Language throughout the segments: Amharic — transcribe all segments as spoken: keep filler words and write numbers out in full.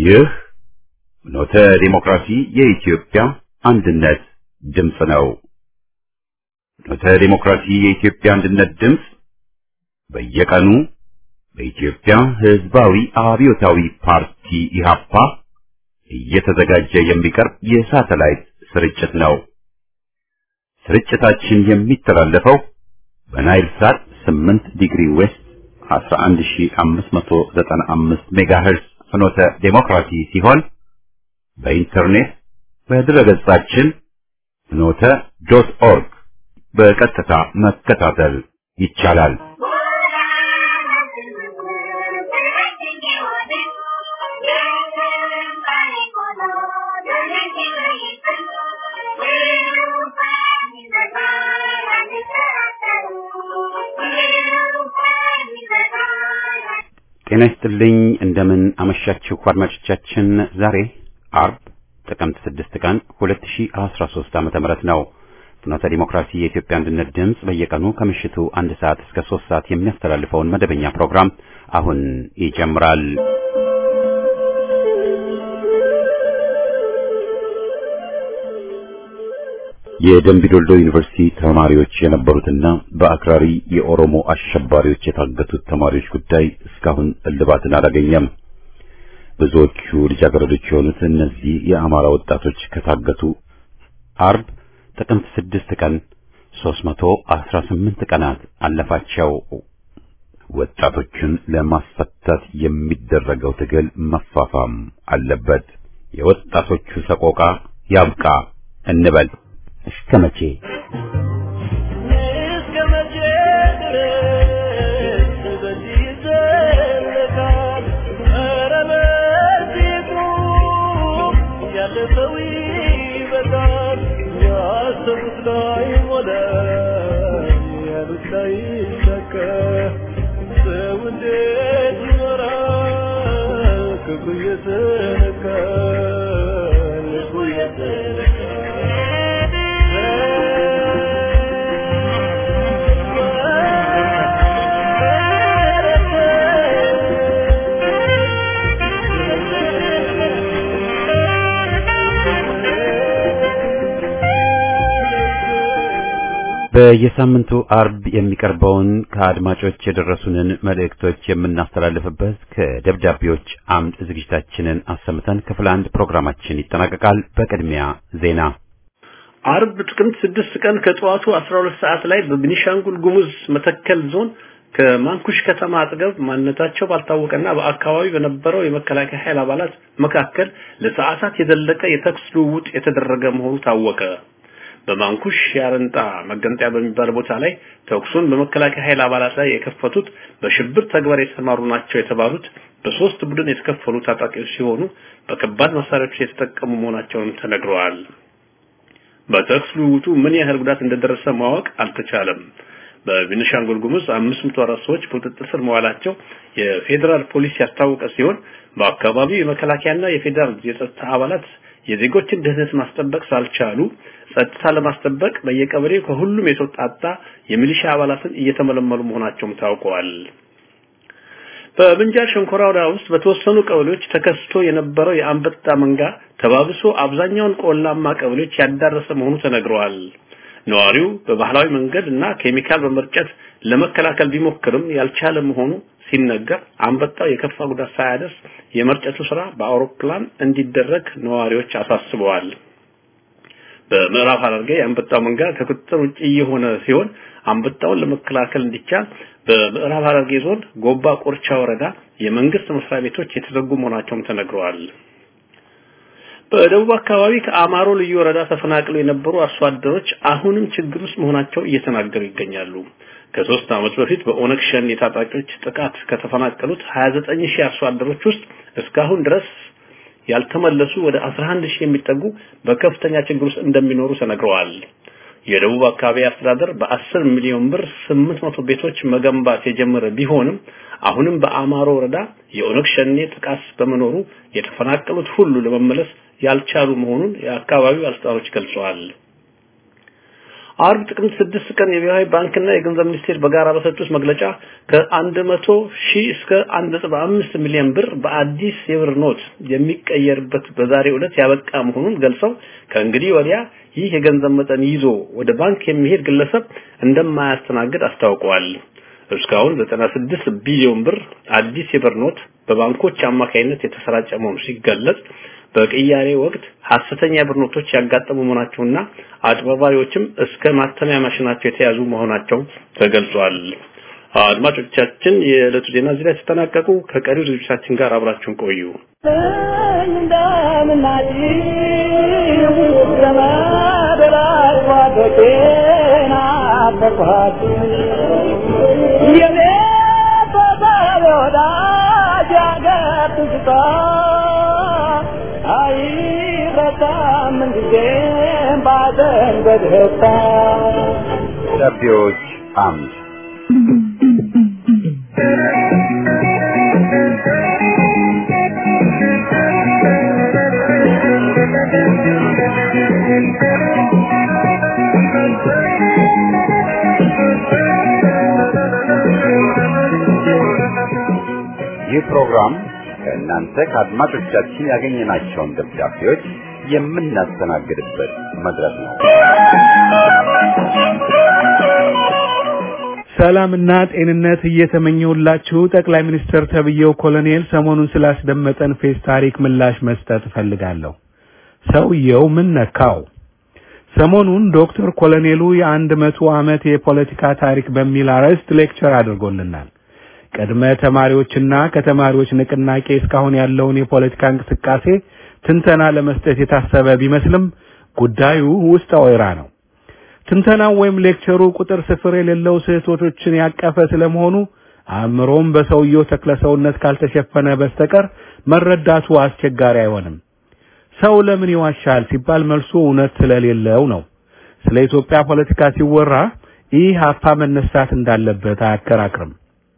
ይህ ኖተ ዲሞክራሲ የኢትዮጵያ አንድነት ድምፅ ነው። ኖተ ዲሞክራሲ የኢትዮጵያ አንድነት ድምፅ በየቀኑ በኢትዮጵያ ሕዝባዊ አብዮታዊ ፓርቲ ኢህአፓ እየተዘጋጀ የሚቀርብ የሳተላይት ስርጭት ነው። ስርጭታችን የሚተላለፈው በናይል ሳት ስምንት ዲግሪ ዌስት አስራ አንድ ሺህ አምስት መቶ ዘጠና አምስት ሜጋሄርዝ ፍኖተ ዲሞክራሲ ሲሆን በኢንተርኔት በድረገጻችን ፍኖተ ዶት ኦርግ በቀጥታ መከታተል ይቻላል። ጤና ይስጥልኝ እንደምን አመሻችሁ አድማጮቻችን። ዛሬ አርብ ጥቅምት ስድስት ቀን ሁለት ሺህ አስራ ሶስት ዓመተ ምህረት ነው። ፍኖተ ዲሞክራሲ የኢትዮጵያ አንድነት ድምፅ በየቀኑ ከምሽቱ አንድ ሰዓት እስከ ሶስት ሰዓት የሚያስተላልፈውን መደበኛ ፕሮግራም አሁን ይጀምራል። የደምቢዶልዶ ዩኒቨርሲቲ ተማሪዎች የነበሩትና በአክራሪ የኦሮሞ አሸባሪዎች የታገቱት ተማሪዎች ጉዳይ እስካሁን እልባትን አላገኘም። ብዙዎቹ ልጃገረዶች የሆኑት እነዚህ የአማራ ወጣቶች ከታገቱ አርብ ጥቅምት ስድስት ቀን ሶስት መቶ አስራ ስምንት ቀናት አለፋቸው። ወጣቶችን ለማስፈታት የሚደረገው ትግል መፋፋም አለበት። የወጣቶቹ ሰቆቃ ያብቃ እንበል። እስከ መቼ እስከ መቼ ድረስ በዚህ ይዘለቃል? ኧረ በዚሁ ያለፈው ይበቃል። ያሰቡት ላይ ሞላ ያሉት ላይ ሰከ ሰው እንዴት ይኖራል? ክፉ እየተነካ ልቡ እየተነካ በየሳምንቱ አርብ የሚቀርበውን ከአድማጮች የደረሱንን መልእክቶች የምናስተላልፍበት ከደብዳቤዎች አምድ ዝግጅታችንን አሰምተን ክፍል አንድ ፕሮግራማችን ይጠናቀቃል። በቅድሚያ ዜና። አርብ ጥቅምት ስድስት ቀን ከጠዋቱ አስራ ሁለት ሰዓት ላይ በቤኒሻንጉል ጉሙዝ መተከል ዞን ከማንኩሽ ከተማ አጠገብ ማንነታቸው ባልታወቀና በአካባቢው በነበረው የመከላከያ ኃይል አባላት መካከል ለሰዓታት የዘለቀ የተኩስ ልውውጥ የተደረገ መሆኑ ታወቀ። በማንኩሽ ያረንጣ መገንጠያ በሚባል ቦታ ላይ ተኩሱን በመከላከያ ኃይል አባላት ላይ የከፈቱት በሽብር ተግባር የተሰማሩ ናቸው የተባሉት በሶስት ቡድን የተከፈሉ ታጣቂዎች ሲሆኑ በከባድ መሳሪያዎች የተጠቀሙ መሆናቸውን ተነግረዋል። በተኩስ ልውውጡ ምን ያህል ጉዳት እንደደረሰ ማወቅ አልተቻለም። በቤኒሻንጉል ጉሙዝ አምስት መቶ አራት ሰዎች በቁጥጥር ስር መዋላቸው የፌደራል ፖሊስ ያስታወቀ ሲሆን በአካባቢው የመከላከያና የፌደራል የጸጥታ አባላት የዜጎችን ደህንነት ማስጠበቅ ሳልቻሉ ጸጥታ ለማስጠበቅ በየቀበሌው ከሁሉም የተወጣጣ የሚሊሻ አባላትን እየተመለመሉ መሆናቸውም ታውቀዋል። በምንጃር ሸንኮራ ወረዳ ውስጥ በተወሰኑ ቀበሌዎች ተከስቶ የነበረው የአንበጣ መንጋ ተባብሶ አብዛኛውን ቆላማ ቀበሌዎች ያዳረሰ መሆኑ ተነግሯል። ነዋሪው በባህላዊ መንገድ እና ኬሚካል በመርጨት ለመከላከል ቢሞክርም ያልቻለ መሆኑ ሲነገር አንበጣው የከፋ ጉዳት ሳያደርስ የመርጨቱ ስራ በአውሮፕላን እንዲደረግ ነዋሪዎች አሳስበዋል። በምዕራብ ሐረርጌ አንበጣው መንጋ ከቁጥጥር ውጪ የሆነ ሲሆን አንበጣውን ለመከላከል እንዲቻል በምዕራብ ሐረርጌ ዞን ጎባ ቆርቻ ወረዳ የመንግስት መስሪያ ቤቶች የተዘጉ መሆናቸውም ተነግረዋል። በደቡብ አካባቢ ከአማሮ ልዩ ወረዳ ተፈናቅለው የነበሩ አርሶ አደሮች አሁንም ችግር ውስጥ መሆናቸው እየተናገሩ ይገኛሉ። ከሶስት ዓመት በፊት በኦነግ ሸኔ ታጣቂዎች ጥቃት ከተፈናቀሉት ሀያ ዘጠኝ ሺህ አርሶ አደሮች ውስጥ እስካሁን ድረስ ያልተመለሱ ወደ አስራ አንድ ሺህ የሚጠጉ በከፍተኛ ችግር ውስጥ እንደሚኖሩ ተነግረዋል። የደቡብ አካባቢ አስተዳደር በአስር ሚሊዮን ብር ስምንት መቶ ቤቶች መገንባት የጀመረ ቢሆንም አሁንም በአማሮ ወረዳ የኦነግ ሸኔ ጥቃት በመኖሩ የተፈናቀሉት ሁሉ ለመመለስ ያልቻሉ መሆኑን የአካባቢው አስተዳዳሪዎች ገልጸዋል። አርብ ጥቅምት ስድስት ቀን የብሔራዊ ባንክና የገንዘብ ሚኒስቴር በጋራ በሰጡት መግለጫ ከ100 ሺህ እስከ አንድ ነጥብ አምስት ሚሊዮን ብር በአዲስ የብር ኖት የሚቀየርበት በዛሬው ዕለት ያበቃ መሆኑን ገልጸው ከእንግዲህ ወዲያ ይህ የገንዘብ መጠን ይዞ ወደ ባንክ የሚሄድ ግለሰብ እንደማያስተናግድ አስታውቀዋል። እስካሁን ዘጠና ስድስት ቢሊዮን ብር አዲስ የብር ኖት በባንኮች አማካይነት የተሰራጨ መሆኑ ሲገለጽ በቅያሬ ወቅት ሐሰተኛ ብር ኖቶች ያጋጠሙ መሆናቸውና አጭበርባሪዎችም እስከ ማተሚያ ማሽናቸው የተያዙ መሆናቸው ተገልጿል። አድማጮቻችን የዕለቱ ዜና እዚህ ላይ ተጠናቀቁ። ከቀሪው ዝግጅታችን ጋር አብራችሁን ቆዩ። እንደምናዲ ዘመደላይ ዋደቴና ተቋቱ የኔ ተባሮዳ ጃገት ትስታ አይ በጣም እንዲም ባደን በደስታ ደብዮች አምድ ይህ ፕሮግራም ከእናንተ ከአድማጮቻችን ያገኘናቸውን ደብዳቤዎች የምናስተናግድበት መድረክ ነው። ሰላምና ጤንነት እየተመኘውላችሁ ጠቅላይ ሚኒስትር ተብዬው ኮሎኔል ሰሞኑን ስላስደመጠን ፌስ ታሪክ ምላሽ መስጠት ፈልጋለሁ። ሰውየው ምን ነካው? ሰሞኑን ዶክተር ኮሎኔሉ የአንድ መቶ ዓመት የፖለቲካ ታሪክ በሚል አርዕስት ሌክቸር አድርጎልናል። ቀድመ ተማሪዎችና ከተማሪዎች ንቅናቄ እስካሁን ያለውን የፖለቲካ እንቅስቃሴ ትንተና ለመስጠት የታሰበ ቢመስልም ጉዳዩ ውስጥ አወራ ነው። ትንተናው ወይም ሌክቸሩ ቁጥር ስፍር የሌለው ስህተቶችን ያቀፈ ስለመሆኑ አእምሮም በሰውየው ተክለሰውነት ካልተሸፈነ በስተቀር መረዳቱ አስቸጋሪ አይሆንም። ሰው ለምን ይዋሻል ሲባል መልሱ እውነት ስለሌለው ነው። ስለ ኢትዮጵያ ፖለቲካ ሲወራ ይህ ሀፓ መነሳት እንዳለበት አያከራክርም።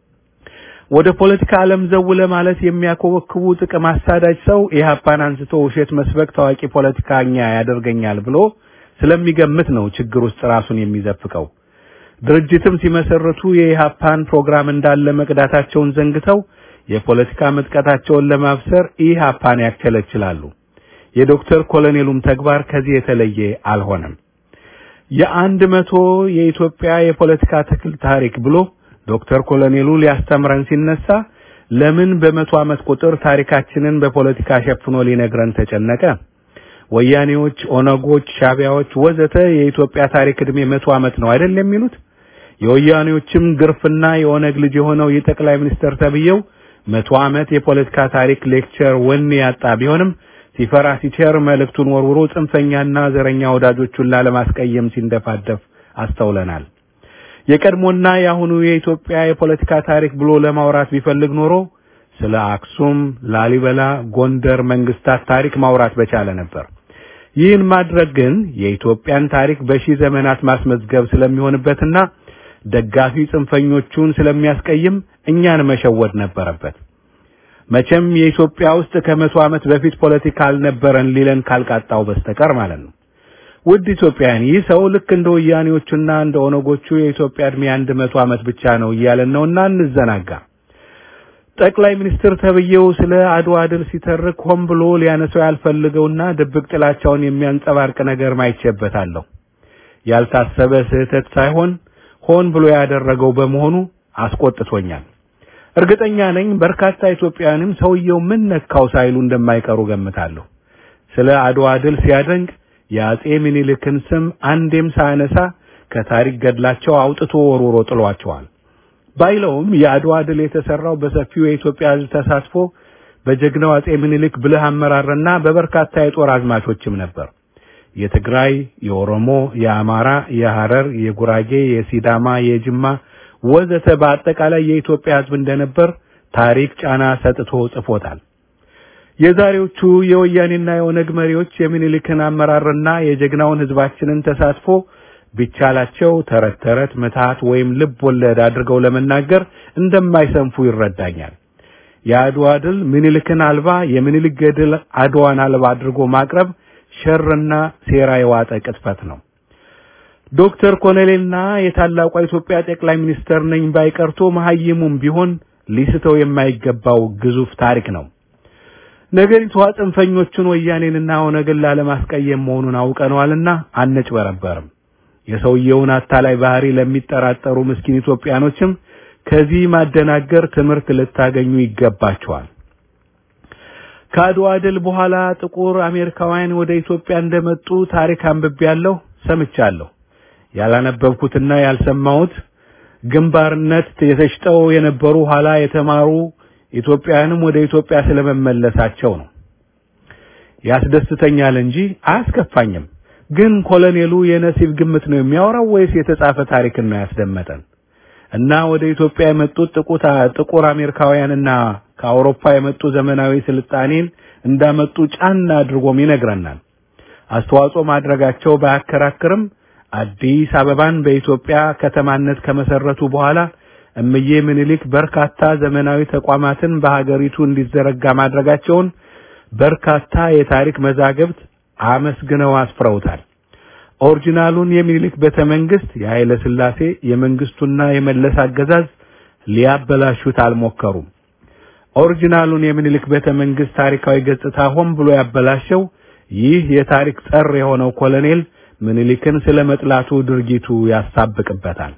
ወደ ፖለቲካ ዓለም ዘውለ ማለት የሚያኮበክቡ ጥቅም አሳዳጅ ሰው ኢህአፓን አንስቶ ውሸት መስበክ ታዋቂ ፖለቲካኛ ያደርገኛል ብሎ ስለሚገምት ነው ችግር ውስጥ ራሱን የሚዘፍቀው። ድርጅትም ሲመሰረቱ የኢህአፓን ፕሮግራም እንዳለ መቅዳታቸውን ዘንግተው የፖለቲካ መጥቀታቸውን ለማብሰር ኢህአፓን ያከለችላሉ። የዶክተር ኮሎኔሉም ተግባር ከዚህ የተለየ አልሆነም። የአንድ መቶ የኢትዮጵያ የፖለቲካ ተክል ታሪክ ብሎ ዶክተር ኮሎኔሉ ሊያስተምረን ሲነሳ ለምን በመቶ ዓመት ቁጥር ታሪካችንን በፖለቲካ ሸፍኖ ሊነግረን ተጨነቀ? ወያኔዎች፣ ኦነጎች፣ ሻቢያዎች ወዘተ የኢትዮጵያ ታሪክ እድሜ መቶ ዓመት ነው አይደል የሚሉት? የወያኔዎችም ግርፍና የኦነግ ልጅ የሆነው የጠቅላይ ሚኒስትር ተብዬው መቶ ዓመት የፖለቲካ ታሪክ ሌክቸር ወኔ ያጣ ቢሆንም ሲፈራ ሲቸር መልእክቱን ወርውሮ ጽንፈኛና ዘረኛ ወዳጆቹን ላለማስቀየም ሲንደፋደፍ አስተውለናል። የቀድሞና ያሁኑ የኢትዮጵያ የፖለቲካ ታሪክ ብሎ ለማውራት ቢፈልግ ኖሮ ስለ አክሱም፣ ላሊበላ፣ ጎንደር መንግስታት ታሪክ ማውራት በቻለ ነበር። ይህን ማድረግ ግን የኢትዮጵያን ታሪክ በሺህ ዘመናት ማስመዝገብ ስለሚሆንበትና ደጋፊ ጽንፈኞቹን ስለሚያስቀይም እኛን መሸወድ ነበረበት። መቼም የኢትዮጵያ ውስጥ ከመቶ ዓመት በፊት ፖለቲካ አልነበረን ሊለን ካልቃጣው በስተቀር ማለት ነው። ውድ ኢትዮጵያውያን፣ ይህ ሰው ልክ እንደ ወያኔዎቹና እንደ ኦነጎቹ የኢትዮጵያ እድሜ አንድ መቶ ዓመት ብቻ ነው እያለን ነውና እንዘናጋ። ጠቅላይ ሚኒስትር ተብዬው ስለ አድዋ ድል ሲተርክ ሆን ብሎ ሊያነሳው ያልፈልገውና ድብቅ ጥላቻውን የሚያንጸባርቅ ነገር ማይቸበታለሁ። ያልታሰበ ስህተት ሳይሆን ሆን ብሎ ያደረገው በመሆኑ አስቆጥቶኛል። እርግጠኛ ነኝ በርካታ ኢትዮጵያውያንም ሰውየው ምን ነካው ሳይሉ እንደማይቀሩ ገምታለሁ። ስለ አድዋ ድል ሲያደንቅ የአጼ ምኒልክን ስም አንዴም ሳያነሳ ከታሪክ ገድላቸው አውጥቶ ወርውሮ ጥሏቸዋል። ባይለውም የአድዋ ድል የተሰራው በሰፊው የኢትዮጵያ ሕዝብ ተሳትፎ በጀግናው አጼ ምኒልክ ብልህ አመራርና በበርካታ የጦር አዝማቾችም ነበር። የትግራይ፣ የኦሮሞ፣ የአማራ፣ የሐረር፣ የጉራጌ፣ የሲዳማ፣ የጅማ ወዘተ በአጠቃላይ የኢትዮጵያ ሕዝብ እንደነበር ታሪክ ጫና ሰጥቶ ጽፎታል። የዛሬዎቹ የወያኔና የኦነግ መሪዎች የሚኒልክን አመራርና የጀግናውን ሕዝባችንን ተሳትፎ ቢቻላቸው ተረት ተረት መታት ወይም ልብ ወለድ አድርገው ለመናገር እንደማይሰንፉ ይረዳኛል። የአድዋ ድል ምኒልክን አልባ የሚኒልክ ገድል አድዋን አልባ አድርጎ ማቅረብ ሸርና ሴራ የዋጠ ቅጥፈት ነው። ዶክተር ኮሎኔልና የታላቋ ኢትዮጵያ ጠቅላይ ሚኒስተር ነኝ ባይቀርቶ መሐይሙም ቢሆን ሊስተው የማይገባው ግዙፍ ታሪክ ነው። ነገሪቱ ጽንፈኞቹን ወያኔንና ኦነግን ላለማስቀየም መሆኑን አውቀነዋልና አንጭበረበርም። የሰውየውን አታላይ ባህሪ ለሚጠራጠሩ ምስኪን ኢትዮጵያኖችም ከዚህ ማደናገር ትምህርት ልታገኙ ይገባቸዋል። ከአድዋ ድል በኋላ ጥቁር አሜሪካውያን ወደ ኢትዮጵያ እንደመጡ ታሪክ አንብቤያለሁ፣ ሰምቻለሁ። ያላነበብኩትና ያልሰማሁት ግንባርነት የተሽጠው የነበሩ ኋላ የተማሩ ኢትዮጵያውያንም ወደ ኢትዮጵያ ስለመመለሳቸው ነው። ያስደስተኛል እንጂ አያስከፋኝም። ግን ኮሎኔሉ የነሲብ ግምት ነው የሚያወራው ወይስ የተጻፈ ታሪክ ነው ያስደመጠን? እና ወደ ኢትዮጵያ የመጡት ጥቁር ጥቁር አሜሪካውያንና ከአውሮፓ የመጡ ዘመናዊ ስልጣኔን እንዳመጡ ጫና አድርጎም ይነግረናል። አስተዋጽኦ ማድረጋቸው ባያከራክርም አዲስ አበባን በኢትዮጵያ ከተማነት ከመሰረቱ በኋላ እምዬ ምኒልክ በርካታ ዘመናዊ ተቋማትን በሀገሪቱ እንዲዘረጋ ማድረጋቸውን በርካታ የታሪክ መዛግብት አመስግነው አስፍረውታል። ኦሪጂናሉን የሚኒልክ ቤተመንግስት የኃይለ ሥላሴ የመንግስቱና የመለስ አገዛዝ ሊያበላሹት አልሞከሩም። ኦሪጂናሉን የሚኒልክ ቤተመንግስት ታሪካዊ ገጽታ ሆን ብሎ ያበላሸው ይህ የታሪክ ጸር የሆነው ኮሎኔል ምኒልክን ስለመጥላቱ ድርጊቱ ያሳብቅበታል።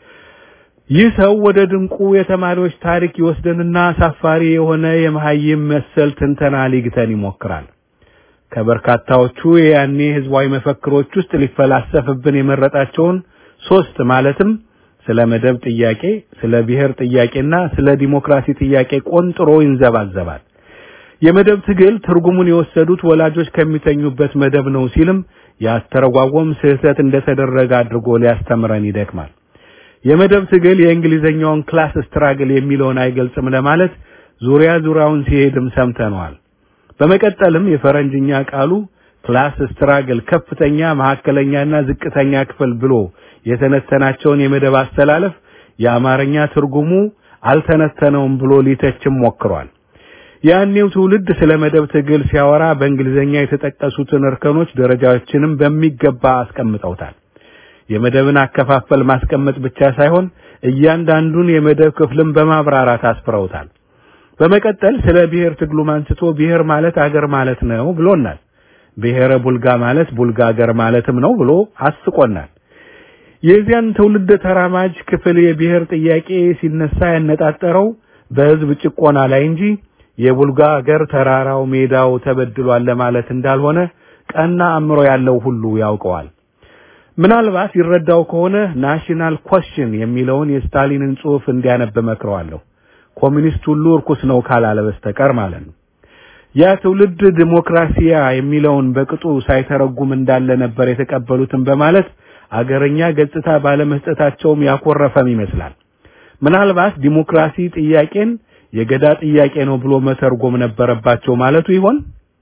ይህ ሰው ወደ ድንቁ የተማሪዎች ታሪክ ይወስደንና አሳፋሪ የሆነ የመሐይም መሰል ትንተና ሊግተን ይሞክራል። ከበርካታዎቹ የያኔ ህዝባዊ መፈክሮች ውስጥ ሊፈላሰፍብን የመረጣቸውን ሶስት ማለትም ስለ መደብ ጥያቄ፣ ስለ ብሔር ጥያቄና ስለ ዲሞክራሲ ጥያቄ ቆንጥሮ ይንዘባዘባል። የመደብ ትግል ትርጉሙን የወሰዱት ወላጆች ከሚተኙበት መደብ ነው ሲልም ያስተረጓጎም ስህተት እንደተደረገ አድርጎ ሊያስተምረን ይደክማል። የመደብ ትግል የእንግሊዘኛውን ክላስ ስትራግል የሚለውን አይገልጽም ለማለት ዙሪያ ዙሪያውን ሲሄድም ሰምተናል። በመቀጠልም የፈረንጅኛ ቃሉ ክላስ ስትራግል ከፍተኛ መሐከለኛና ዝቅተኛ ክፍል ብሎ የተነተናቸውን የመደብ አስተላለፍ የአማርኛ ትርጉሙ አልተነተነውም ብሎ ሊተችም ሞክሯል። ያኔው ትውልድ ስለ መደብ ትግል ሲያወራ በእንግሊዘኛ የተጠቀሱትን እርከኖች ደረጃዎችንም በሚገባ አስቀምጠውታል። የመደብን አከፋፈል ማስቀመጥ ብቻ ሳይሆን እያንዳንዱን የመደብ ክፍልም በማብራራት አስፍረውታል። በመቀጠል ስለ ብሔር ትግሉ ማንስቶ ብሔር ማለት አገር ማለት ነው ብሎናል። ብሔረ ቡልጋ ማለት ቡልጋ አገር ማለትም ነው ብሎ አስቆናል። የዚያን ትውልድ ተራማጅ ክፍል የብሔር ጥያቄ ሲነሳ ያነጣጠረው በህዝብ ጭቆና ላይ እንጂ የቡልጋ አገር ተራራው ሜዳው ተበድሏል ለማለት እንዳልሆነ ቀና አእምሮ ያለው ሁሉ ያውቀዋል። ምናልባት ይረዳው ከሆነ ናሽናል ኳስችን የሚለውን የስታሊንን ጽሑፍ እንዲያነብ መክረዋለሁ። ኮሚኒስት ሁሉ እርኩስ ነው ካላለ በስተቀር ማለት ነው። ያ ትውልድ ዲሞክራሲያ የሚለውን በቅጡ ሳይተረጉም እንዳለ ነበር የተቀበሉትን በማለት አገረኛ ገጽታ ባለመስጠታቸውም ያኮረፈም ይመስላል። ምናልባት ዲሞክራሲ ጥያቄን የገዳ ጥያቄ ነው ብሎ መተርጎም ነበረባቸው ማለቱ ይሆን?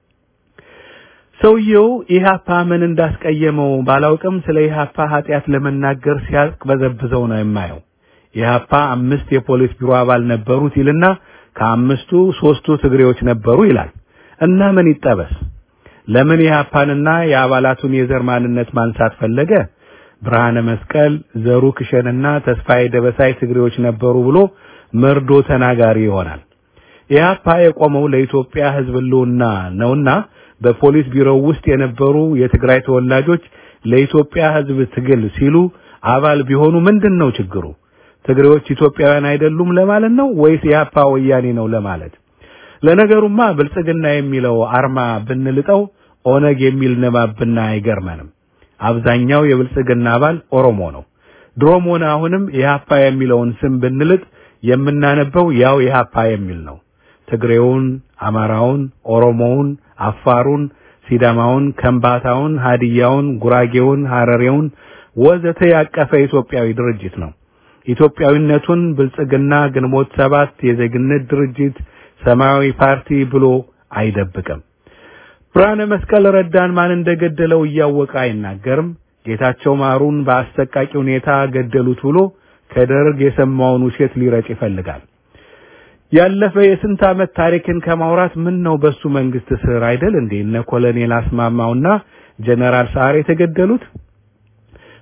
ሰውየው ኢህአፓ ምን እንዳስቀየመው ባላውቅም ስለ ኢህአፓ ኃጢያት ለመናገር ሲያቅበዘብዘው ነው የማየው። ኢህአፓ አምስት የፖሊስ ቢሮ አባል ነበሩት ይልና ከአምስቱ ሶስቱ ትግሬዎች ነበሩ ይላል። እና ምን ይጠበስ? ለምን ኢህአፓንና የአባላቱን የዘር ማንነት ማንሳት ፈለገ? ብርሃነ መስቀል፣ ዘሩ ክሸንና ተስፋዬ ደበሳይ ትግሬዎች ነበሩ ብሎ መርዶ ተናጋሪ ይሆናል። ኢህአፓ የቆመው ለኢትዮጵያ ህዝብ ህልውና ነውና በፖሊስ ቢሮ ውስጥ የነበሩ የትግራይ ተወላጆች ለኢትዮጵያ ህዝብ ትግል ሲሉ አባል ቢሆኑ ምንድነው ችግሩ? ትግሬዎች ኢትዮጵያውያን አይደሉም ለማለት ነው ወይስ ኢህአፓ ወያኔ ነው ለማለት? ለነገሩማ ብልጽግና የሚለው አርማ ብንልጠው ኦነግ የሚል ነባብና አይገርመንም። አብዛኛው የብልጽግና አባል ኦሮሞ ነው። ድሮም ሆነ አሁንም ኢህአፓ የሚለውን ስም ብንልጥ የምናነበው ያው ኢህአፓ የሚል ነው። ትግሬውን፣ አማራውን፣ ኦሮሞውን፣ አፋሩን፣ ሲዳማውን፣ ከምባታውን፣ ሀዲያውን፣ ጉራጌውን፣ ሐረሬውን ወዘተ ያቀፈ ኢትዮጵያዊ ድርጅት ነው። ኢትዮጵያዊነቱን ብልጽግና፣ ግንቦት ሰባት፣ የዜግነት ድርጅት፣ ሰማያዊ ፓርቲ ብሎ አይደብቅም። ብርሃነ መስቀል ረዳን ማን እንደገደለው እያወቀ አይናገርም። ጌታቸው ማሩን በአሰቃቂ ሁኔታ ገደሉት ብሎ ከደርግ የሰማውን ውሸት ሊረጭ ይፈልጋል። ያለፈ የስንት ዓመት ታሪክን ከማውራት ምን ነው በሱ መንግስት ስር አይደል እንዴ እነ ኮሎኔል አስማማውና ጀነራል ሳሬ የተገደሉት?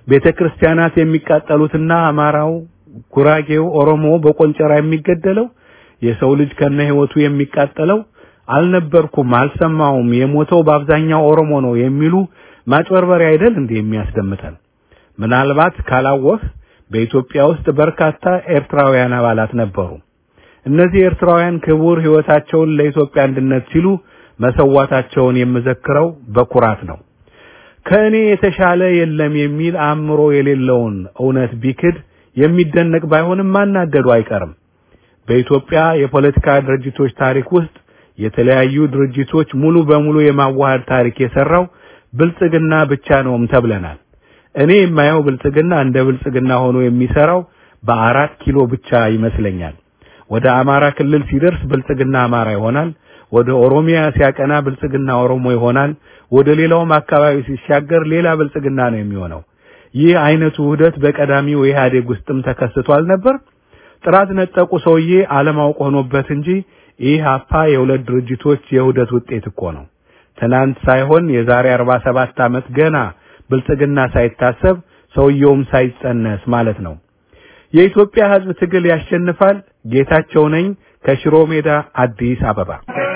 ቤተክርስቲያናት የሚቃጠሉትና አማራው፣ ጉራጌው፣ ኦሮሞ በቆንጨራ የሚገደለው፣ የሰው ልጅ ከነ ህይወቱ የሚቃጠለው፣ አልነበርኩም አልሰማውም የሞተው በአብዛኛው ኦሮሞ ነው የሚሉ ማጭበርበሪያ አይደል እንዴ የሚያስደምተን? ምናልባት ካላወህ በኢትዮጵያ ውስጥ በርካታ ኤርትራውያን አባላት ነበሩ። እነዚህ ኤርትራውያን ክቡር ህይወታቸውን ለኢትዮጵያ አንድነት ሲሉ መሰዋታቸውን የምዘክረው በኩራት ነው። ከእኔ የተሻለ የለም የሚል አእምሮ የሌለውን እውነት ቢክድ የሚደነቅ ባይሆንም ማናደዱ አይቀርም። በኢትዮጵያ የፖለቲካ ድርጅቶች ታሪክ ውስጥ የተለያዩ ድርጅቶች ሙሉ በሙሉ የማዋሃድ ታሪክ የሰራው ብልጽግና ብቻ ነውም ተብለናል። እኔ የማየው ብልጽግና እንደ ብልጽግና ሆኖ የሚሰራው በአራት ኪሎ ብቻ ይመስለኛል። ወደ አማራ ክልል ሲደርስ ብልጽግና አማራ ይሆናል፣ ወደ ኦሮሚያ ሲያቀና ብልጽግና ኦሮሞ ይሆናል፣ ወደ ሌላውም አካባቢ ሲሻገር ሌላ ብልጽግና ነው የሚሆነው። ይህ አይነቱ ውህደት በቀዳሚው ኢህአዴግ ውስጥም ተከስቷል ነበር። ጥራት ነጠቁ ሰውዬ አለማውቅ ሆኖበት እንጂ ኢህአፓ የሁለት ድርጅቶች የውህደት ውጤት እኮ ነው። ትናንት ሳይሆን የዛሬ አርባ ሰባት ዓመት ገና ብልጽግና ሳይታሰብ ሰውየውም ሳይጸነስ ማለት ነው። የኢትዮጵያ ሕዝብ ትግል ያሸንፋል። ጌታቸው ነኝ ከሽሮ ሜዳ አዲስ አበባ።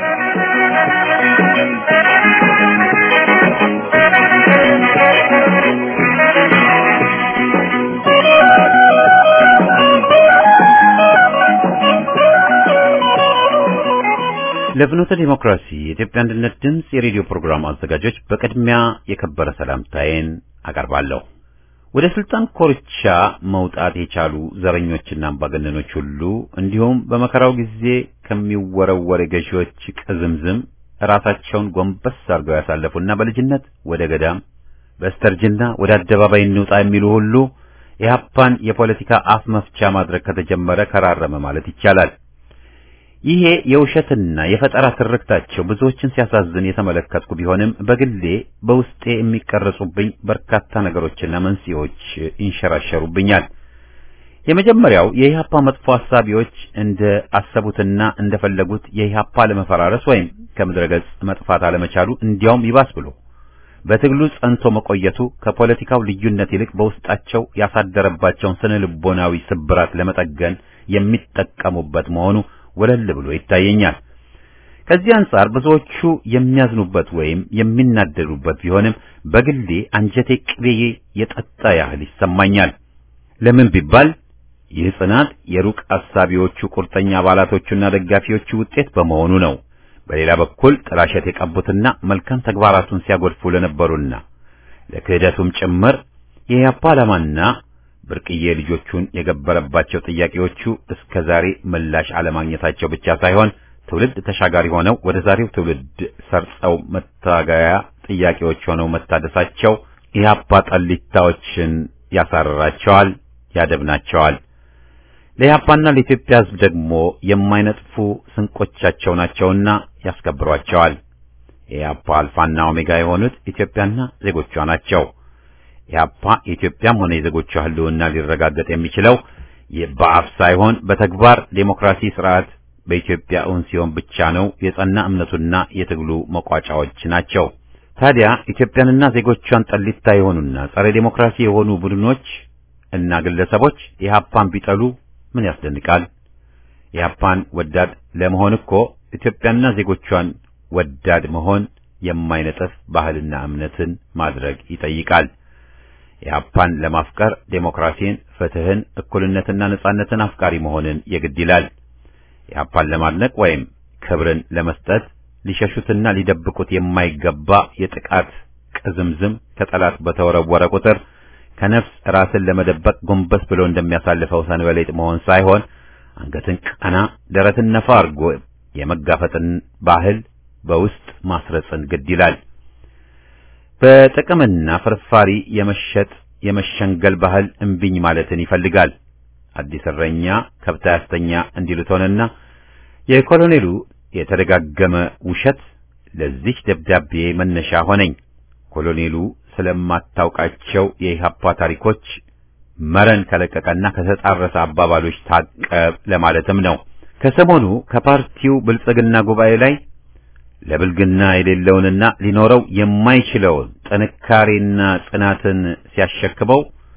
ለፍኖተ ዲሞክራሲ የኢትዮጵያ አንድነት ድምጽ የሬዲዮ ፕሮግራም አዘጋጆች በቅድሚያ የከበረ ሰላምታዬን አቀርባለሁ። ወደ ስልጣን ኮርቻ መውጣት የቻሉ ዘረኞችና አምባገነኖች ሁሉ እንዲሁም በመከራው ጊዜ ከሚወረወር ገዢዎች ቅዝምዝም ራሳቸውን ጎንበስ አድርገው ያሳለፉና በልጅነት ወደ ገዳም በስተርጅና ወደ አደባባይ እንውጣ የሚሉ ሁሉ ኢህአፓን የፖለቲካ አፍ መፍቻ ማድረግ ከተጀመረ ከራረመ ማለት ይቻላል። ይሄ የውሸትና የፈጠራ ትርክታቸው ብዙዎችን ሲያሳዝን የተመለከትኩ ቢሆንም በግሌ በውስጤ የሚቀርጹብኝ በርካታ ነገሮችና መንስኤዎች ይንሸራሸሩብኛል። የመጀመሪያው የኢህአፓ መጥፎ ሐሳቢዎች እንደ አሰቡትና እንደፈለጉት የኢህአፓ ለመፈራረስ ወይም ከምድረ ገጽ መጥፋት አለመቻሉ እንዲያውም ይባስ ብሎ በትግሉ ጸንቶ መቆየቱ ከፖለቲካው ልዩነት ይልቅ በውስጣቸው ያሳደረባቸውን ስነ ልቦናዊ ስብራት ለመጠገን የሚጠቀሙበት መሆኑ ወለል ብሎ ይታየኛል። ከዚህ አንፃር ብዙዎቹ የሚያዝኑበት ወይም የሚናደዱበት ቢሆንም በግሌ አንጀቴ ቅቤ የጠጣ ያህል ይሰማኛል። ለምን ቢባል ይህ ጽናት የሩቅ አሳቢዎቹ ቁርጠኛ አባላቶቹና ደጋፊዎቹ ውጤት በመሆኑ ነው። በሌላ በኩል ጥላሸት የቀቡትና መልካም ተግባራቱን ሲያጎድፉ ለነበሩና ለክህደቱም ጭምር የኢህአፓ ዓላማና ብርቅዬ ልጆቹን የገበረባቸው ጥያቄዎቹ እስከዛሬ ምላሽ አለማግኘታቸው ብቻ ሳይሆን ትውልድ ተሻጋሪ ሆነው ወደ ዛሬው ትውልድ ሰርጸው መታገያ ጥያቄዎች ሆነው መታደሳቸው ኢህአፓ ጠሊታዎችን ያሳረራቸዋል፣ ያደብናቸዋል። ለኢህአፓና ለኢትዮጵያ ሕዝብ ደግሞ የማይነጥፉ ስንቆቻቸው ናቸውና ያስከብሯቸዋል። ኢህአፓ አልፋና ኦሜጋ የሆኑት ኢትዮጵያና ዜጎቿ ናቸው። ኢህአፓ የኢትዮጵያም ሆነ የዜጎቿ ህልውና ሊረጋገጥ የሚችለው በአፍ ሳይሆን በተግባር ዴሞክራሲ ስርዓት በኢትዮጵያ እውን ሲሆን ብቻ ነው የጸና እምነቱና የትግሉ መቋጫዎች ናቸው። ታዲያ ኢትዮጵያንና ዜጎቿን ጠሊታ የሆኑና ጸረ ዴሞክራሲ የሆኑ ቡድኖች እና ግለሰቦች ኢህአፓን ቢጠሉ ምን ያስደንቃል? ኢህአፓን ወዳድ ለመሆን እኮ ኢትዮጵያና ዜጎቿን ወዳድ መሆን የማይነጥፍ ባህልና እምነትን ማድረግ ይጠይቃል። ኢህአፓን ለማፍቀር ዴሞክራሲን፣ ፍትህን፣ እኩልነትና ነጻነትን አፍቃሪ መሆንን የግድ ይላል። ኢህአፓን ለማድነቅ ወይም ክብርን ለመስጠት ሊሸሹትና ሊደብቁት የማይገባ የጥቃት ቅዝምዝም ከጠላት በተወረወረ ቁጥር ከነፍስ ራስን ለመደበቅ ጎንበስ ብሎ እንደሚያሳልፈው ሰንበሌጥ መሆን ሳይሆን አንገትን ቀና ደረትን ነፋ አድርጎ የመጋፈጥን ባህል በውስጥ ማስረጽን ግድ ይላል። በጥቅምና ፍርፋሪ የመሸጥ የመሸንገል ባህል እምቢኝ ማለትን ይፈልጋል። አዲስ እረኛ ከብት ያስተኛ እንዲሉት ሆነና የኮሎኔሉ የተደጋገመ ውሸት ለዚህ ደብዳቤ መነሻ ሆነኝ። ኮሎኔሉ ስለማታውቃቸው የኢህአፓ ታሪኮች መረን ከለቀቀና ከተጣረሰ አባባሎች ታቀብ ለማለትም ነው። ከሰሞኑ ከፓርቲው ብልጽግና ጉባኤ ላይ ለብልግና የሌለውንና ሊኖረው የማይችለውን ጥንካሬና ጽናትን ሲያሸክበው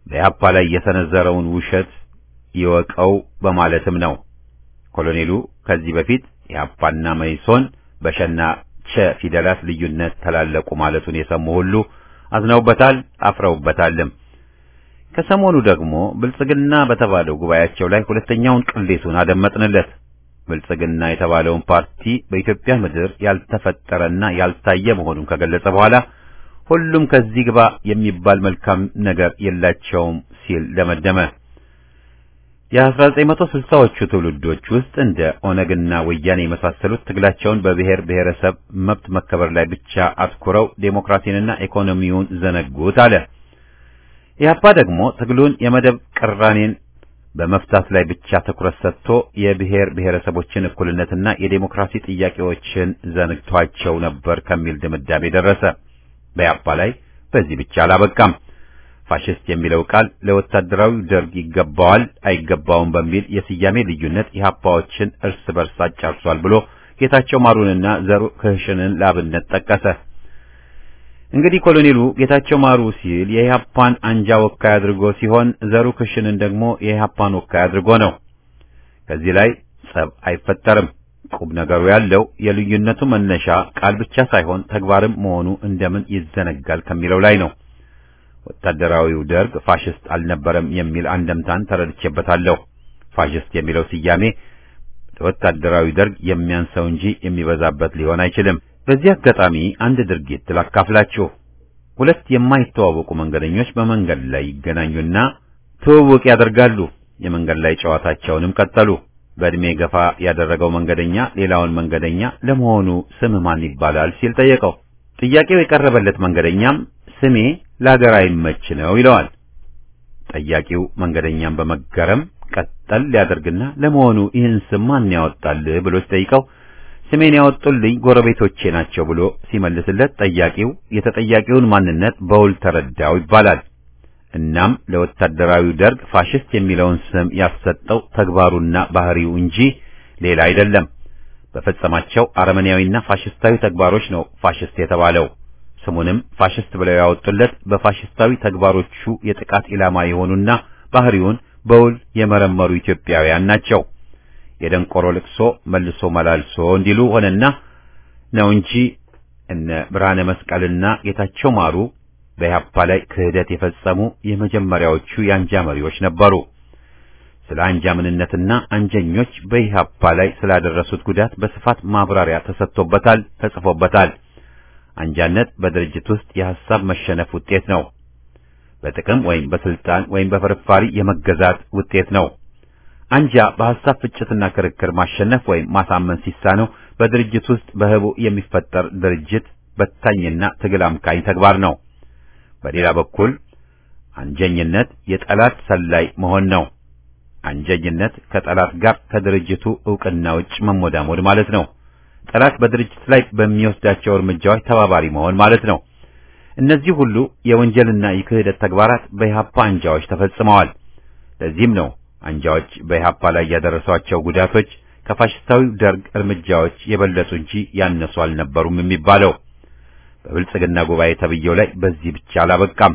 በኢህአፓ ላይ የሰነዘረውን ውሸት ይወቀው በማለትም ነው። ኮሎኔሉ ከዚህ በፊት ኢህአፓና መኢሶን በሸና ቸ ፊደላት ልዩነት ተላለቁ ማለቱን የሰሙ ሁሉ አዝነውበታል፣ አፍረውበታልም። ከሰሞኑ ደግሞ ብልጽግና በተባለው ጉባኤያቸው ላይ ሁለተኛውን ቅሌቱን አደመጥንለት። ብልጽግና የተባለውን ፓርቲ በኢትዮጵያ ምድር ያልተፈጠረና ያልታየ መሆኑን ከገለጸ በኋላ ሁሉም ከዚህ ግባ የሚባል መልካም ነገር የላቸውም ሲል ደመደመ። የ1960ዎቹ ትውልዶች ውስጥ እንደ ኦነግና ወያኔ የመሳሰሉት ትግላቸውን በብሔር ብሔረሰብ መብት መከበር ላይ ብቻ አትኩረው ዴሞክራሲንና ኢኮኖሚውን ዘነጉት አለ። ኢህአፓ ደግሞ ትግሉን የመደብ ቅራኔን በመፍታት ላይ ብቻ ትኩረት ሰጥቶ የብሔር ብሔረሰቦችን እኩልነትና የዴሞክራሲ ጥያቄዎችን ዘንግቷቸው ነበር ከሚል ድምዳሜ ደረሰ። በኢህአፓ ላይ በዚህ ብቻ አላበቃም። ፋሽስት የሚለው ቃል ለወታደራዊ ደርግ ይገባዋል አይገባውም በሚል የስያሜ ልዩነት ኢህአፓዎችን እርስ በርስ አጫርሷል ብሎ ጌታቸው ማሩንና ዘሩ ክህሽንን ለአብነት ጠቀሰ። እንግዲህ ኮሎኔሉ ጌታቸው ማሩ ሲል የኢህአፓን አንጃ ወካይ አድርጎ ሲሆን ዘሩ ክህሽንን ደግሞ የኢህአፓን ወካይ አድርጎ ነው። ከዚህ ላይ ጸብ አይፈጠርም። ቁም ነገሩ ያለው የልዩነቱ መነሻ ቃል ብቻ ሳይሆን ተግባርም መሆኑ እንደምን ይዘነጋል ከሚለው ላይ ነው። ወታደራዊው ደርግ ፋሽስት አልነበረም የሚል አንደምታን ተረድቼበታለሁ። ፋሽስት የሚለው ስያሜ ወታደራዊ ደርግ የሚያንሰው እንጂ የሚበዛበት ሊሆን አይችልም። በዚህ አጋጣሚ አንድ ድርጊት ላካፍላችሁ። ሁለት የማይተዋወቁ መንገደኞች በመንገድ ላይ ይገናኙና ትውውቅ ያደርጋሉ። የመንገድ ላይ ጨዋታቸውንም ቀጠሉ። በእድሜ ገፋ ያደረገው መንገደኛ ሌላውን መንገደኛ ለመሆኑ ስም ማን ይባላል ሲል ጠየቀው። ጥያቄው የቀረበለት መንገደኛም ስሜ ለሀገር አይመች ነው ይለዋል። ጠያቂው መንገደኛም በመገረም ቀጠል ሊያደርግና ለመሆኑ ይህን ስም ማን ያወጣል ብሎ ሲጠይቀው ስሜን ያወጡልኝ ጎረቤቶቼ ናቸው ብሎ ሲመልስለት ጠያቂው የተጠያቂውን ማንነት በውል ተረዳው ይባላል። እናም ለወታደራዊው ደርግ ፋሽስት የሚለውን ስም ያሰጠው ተግባሩና ባህሪው እንጂ ሌላ አይደለም። በፈጸማቸው አረመኔያዊና ፋሽስታዊ ተግባሮች ነው ፋሽስት የተባለው። ስሙንም ፋሽስት ብለው ያወጡለት በፋሽስታዊ ተግባሮቹ የጥቃት ኢላማ የሆኑና ባህሪውን በውል የመረመሩ ኢትዮጵያውያን ናቸው። የደንቆሮ ልቅሶ መልሶ መላልሶ እንዲሉ ሆነና ነው እንጂ እነ ብርሃነ መስቀልና ጌታቸው ማሩ በኢህአፓ ላይ ክህደት የፈጸሙ የመጀመሪያዎቹ የአንጃ መሪዎች ነበሩ። ስለ አንጃ ምንነትና አንጀኞች በኢህአፓ ላይ ስላደረሱት ጉዳት በስፋት ማብራሪያ ተሰጥቶበታል፣ ተጽፎበታል። አንጃነት በድርጅት ውስጥ የሐሳብ መሸነፍ ውጤት ነው። በጥቅም ወይም በስልጣን ወይም በፍርፋሪ የመገዛት ውጤት ነው። አንጃ በሐሳብ ፍጭትና ክርክር ማሸነፍ ወይም ማሳመን ሲሳነው በድርጅት ውስጥ በህቡ የሚፈጠር ድርጅት በታኝና ትግል አምካኝ ተግባር ነው። በሌላ በኩል አንጀኝነት የጠላት ሰላይ መሆን ነው። አንጀኝነት ከጠላት ጋር ከድርጅቱ ዕውቅና ውጭ መሞዳሞድ ማለት ነው። ጠላት በድርጅት ላይ በሚወስዳቸው እርምጃዎች ተባባሪ መሆን ማለት ነው። እነዚህ ሁሉ የወንጀልና የክህደት ተግባራት በኢህአፓ አንጃዎች ተፈጽመዋል። ለዚህም ነው አንጃዎች በኢህአፓ ላይ ያደረሷቸው ጉዳቶች ከፋሽስታዊ ደርግ እርምጃዎች የበለጡ እንጂ ያነሱ አልነበሩም የሚባለው። በብልጽግና ጉባኤ ተብየው ላይ በዚህ ብቻ አላበቃም።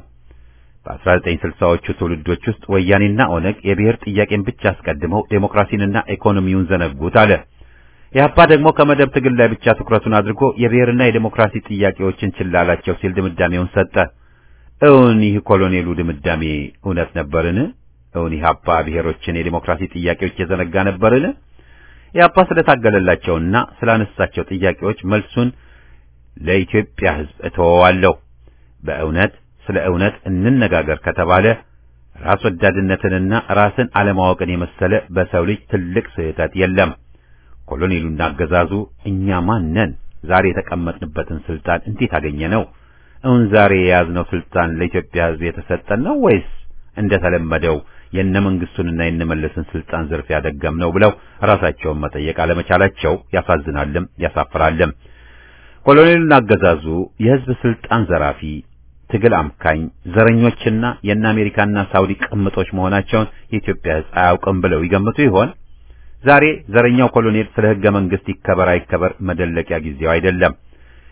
በ1960ዎቹ ትውልዶች ውስጥ ወያኔና ኦነግ የብሔር ጥያቄን ብቻ አስቀድመው ዴሞክራሲንና ኢኮኖሚውን ዘነጉት አለ። ኢህአፓ ደግሞ ከመደብ ትግል ላይ ብቻ ትኩረቱን አድርጎ የብሔርና የዴሞክራሲ ጥያቄዎችን ችላላቸው ሲል ድምዳሜውን ሰጠ። እውን ይህ ኮሎኔሉ ድምዳሜ እውነት ነበርን? እውን ኢህአፓ ብሔሮችን የዴሞክራሲ ጥያቄዎች የዘነጋ ነበርን? ኢህአፓ ስለታገለላቸውና ስላነሳቸው ጥያቄዎች መልሱን ለኢትዮጵያ ሕዝብ እተወዋለሁ። በእውነት ስለ እውነት እንነጋገር ከተባለ ራስ ወዳድነትንና ራስን አለማወቅን የመሰለ በሰው ልጅ ትልቅ ስህተት የለም። ኮሎኔሉና አገዛዙ እኛ ማነን? ዛሬ የተቀመጥንበትን ስልጣን እንዴት አገኘነው? እውን ዛሬ የያዝነው ስልጣን ለኢትዮጵያ ሕዝብ የተሰጠን ነው ወይስ እንደተለመደው የነመንግስቱንና የነመለስን ስልጣን ዝርፊያ ደገምነው ብለው ራሳቸውን መጠየቅ አለመቻላቸው ያሳዝናልም ያሳፍራልም። ኮሎኔሉና አገዛዙ የሕዝብ ስልጣን ዘራፊ፣ ትግል አምካኝ፣ ዘረኞችና የነ አሜሪካና ሳውዲ ቅምጦች መሆናቸውን የኢትዮጵያ ሕዝብ አያውቅም ብለው ይገምቱ ይሆን? ዛሬ ዘረኛው ኮሎኔል ስለ ሕገ መንግስት ይከበር አይከበር መደለቂያ ጊዜው አይደለም።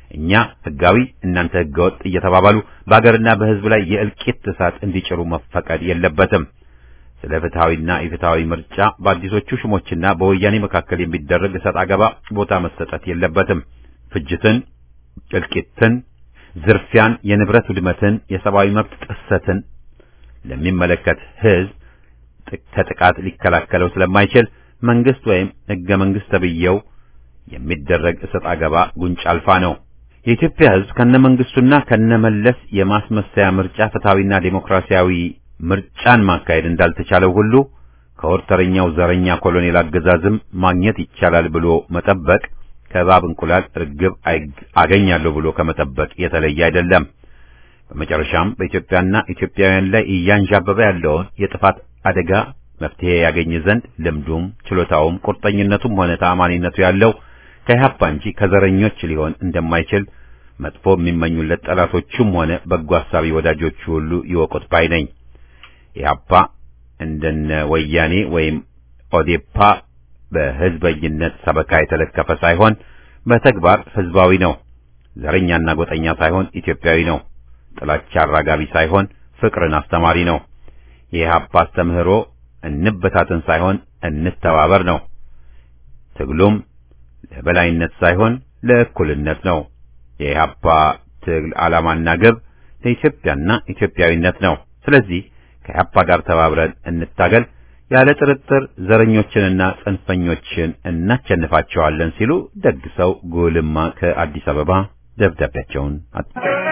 እኛ ህጋዊ እናንተ ህገወጥ እየተባባሉ በአገርና በህዝብ ላይ የእልቂት እሳት እንዲጭሩ መፈቀድ የለበትም። ስለ ፍትሃዊና ኢፍትሃዊ ምርጫ በአዲሶቹ ሽሞችና በወያኔ መካከል የሚደረግ እሰጥ አገባ ቦታ መሰጠት የለበትም። ፍጅትን፣ እልቂትን፣ ዝርፊያን፣ የንብረት ውድመትን፣ የሰብአዊ መብት ጥሰትን ለሚመለከት ህዝብ ከጥቃት ሊከላከለው ስለማይችል መንግስት ወይም ህገ መንግስት ተብየው የሚደረግ እሰጥ አገባ ጉንጭ አልፋ ነው። የኢትዮጵያ ህዝብ ከነመንግስቱና ከነመለስ የማስመሰያ ምርጫ ፍትሃዊና ዴሞክራሲያዊ ምርጫን ማካሄድ እንዳልተቻለው ሁሉ ከወርተረኛው ዘረኛ ኮሎኔል አገዛዝም ማግኘት ይቻላል ብሎ መጠበቅ ከባብ እንቁላል ርግብ አገኛለሁ ብሎ ከመጠበቅ የተለየ አይደለም። በመጨረሻም በኢትዮጵያና ኢትዮጵያውያን ላይ እያንዣበበ ያለውን የጥፋት አደጋ መፍትሄ ያገኝ ዘንድ ልምዱም ችሎታውም ቁርጠኝነቱም ሆነ ተአማኒነቱ ያለው ከኢህአፓ እንጂ ከዘረኞች ሊሆን እንደማይችል መጥፎ የሚመኙለት ጠላቶቹም ሆነ በጎ ሐሳቢ ወዳጆቹ ሁሉ ይወቁት ባይ ነኝ። ኢህአፓ እንደነ ወያኔ ወይም ኦዴፓ በህዝበኝነት ሰበካ የተለከፈ ሳይሆን በተግባር ህዝባዊ ነው። ዘረኛና ጎጠኛ ሳይሆን ኢትዮጵያዊ ነው። ጥላቻ አራጋቢ ሳይሆን ፍቅርን አስተማሪ ነው። የኢህአፓ አስተምህሮ እንበታተን ሳይሆን እንተባበር ነው። ትግሉም ለበላይነት ሳይሆን ለእኩልነት ነው። የኢህአፓ ትግል ዓላማና ግብ ለኢትዮጵያና ኢትዮጵያዊነት ነው። ስለዚህ ከኢህአፓ ጋር ተባብረን እንታገል፣ ያለ ጥርጥር ዘረኞችንና ጽንፈኞችን እናቸንፋቸዋለን ሲሉ ደግሰው ጎልማ ከአዲስ አበባ ደብዳቤያቸውን አጥ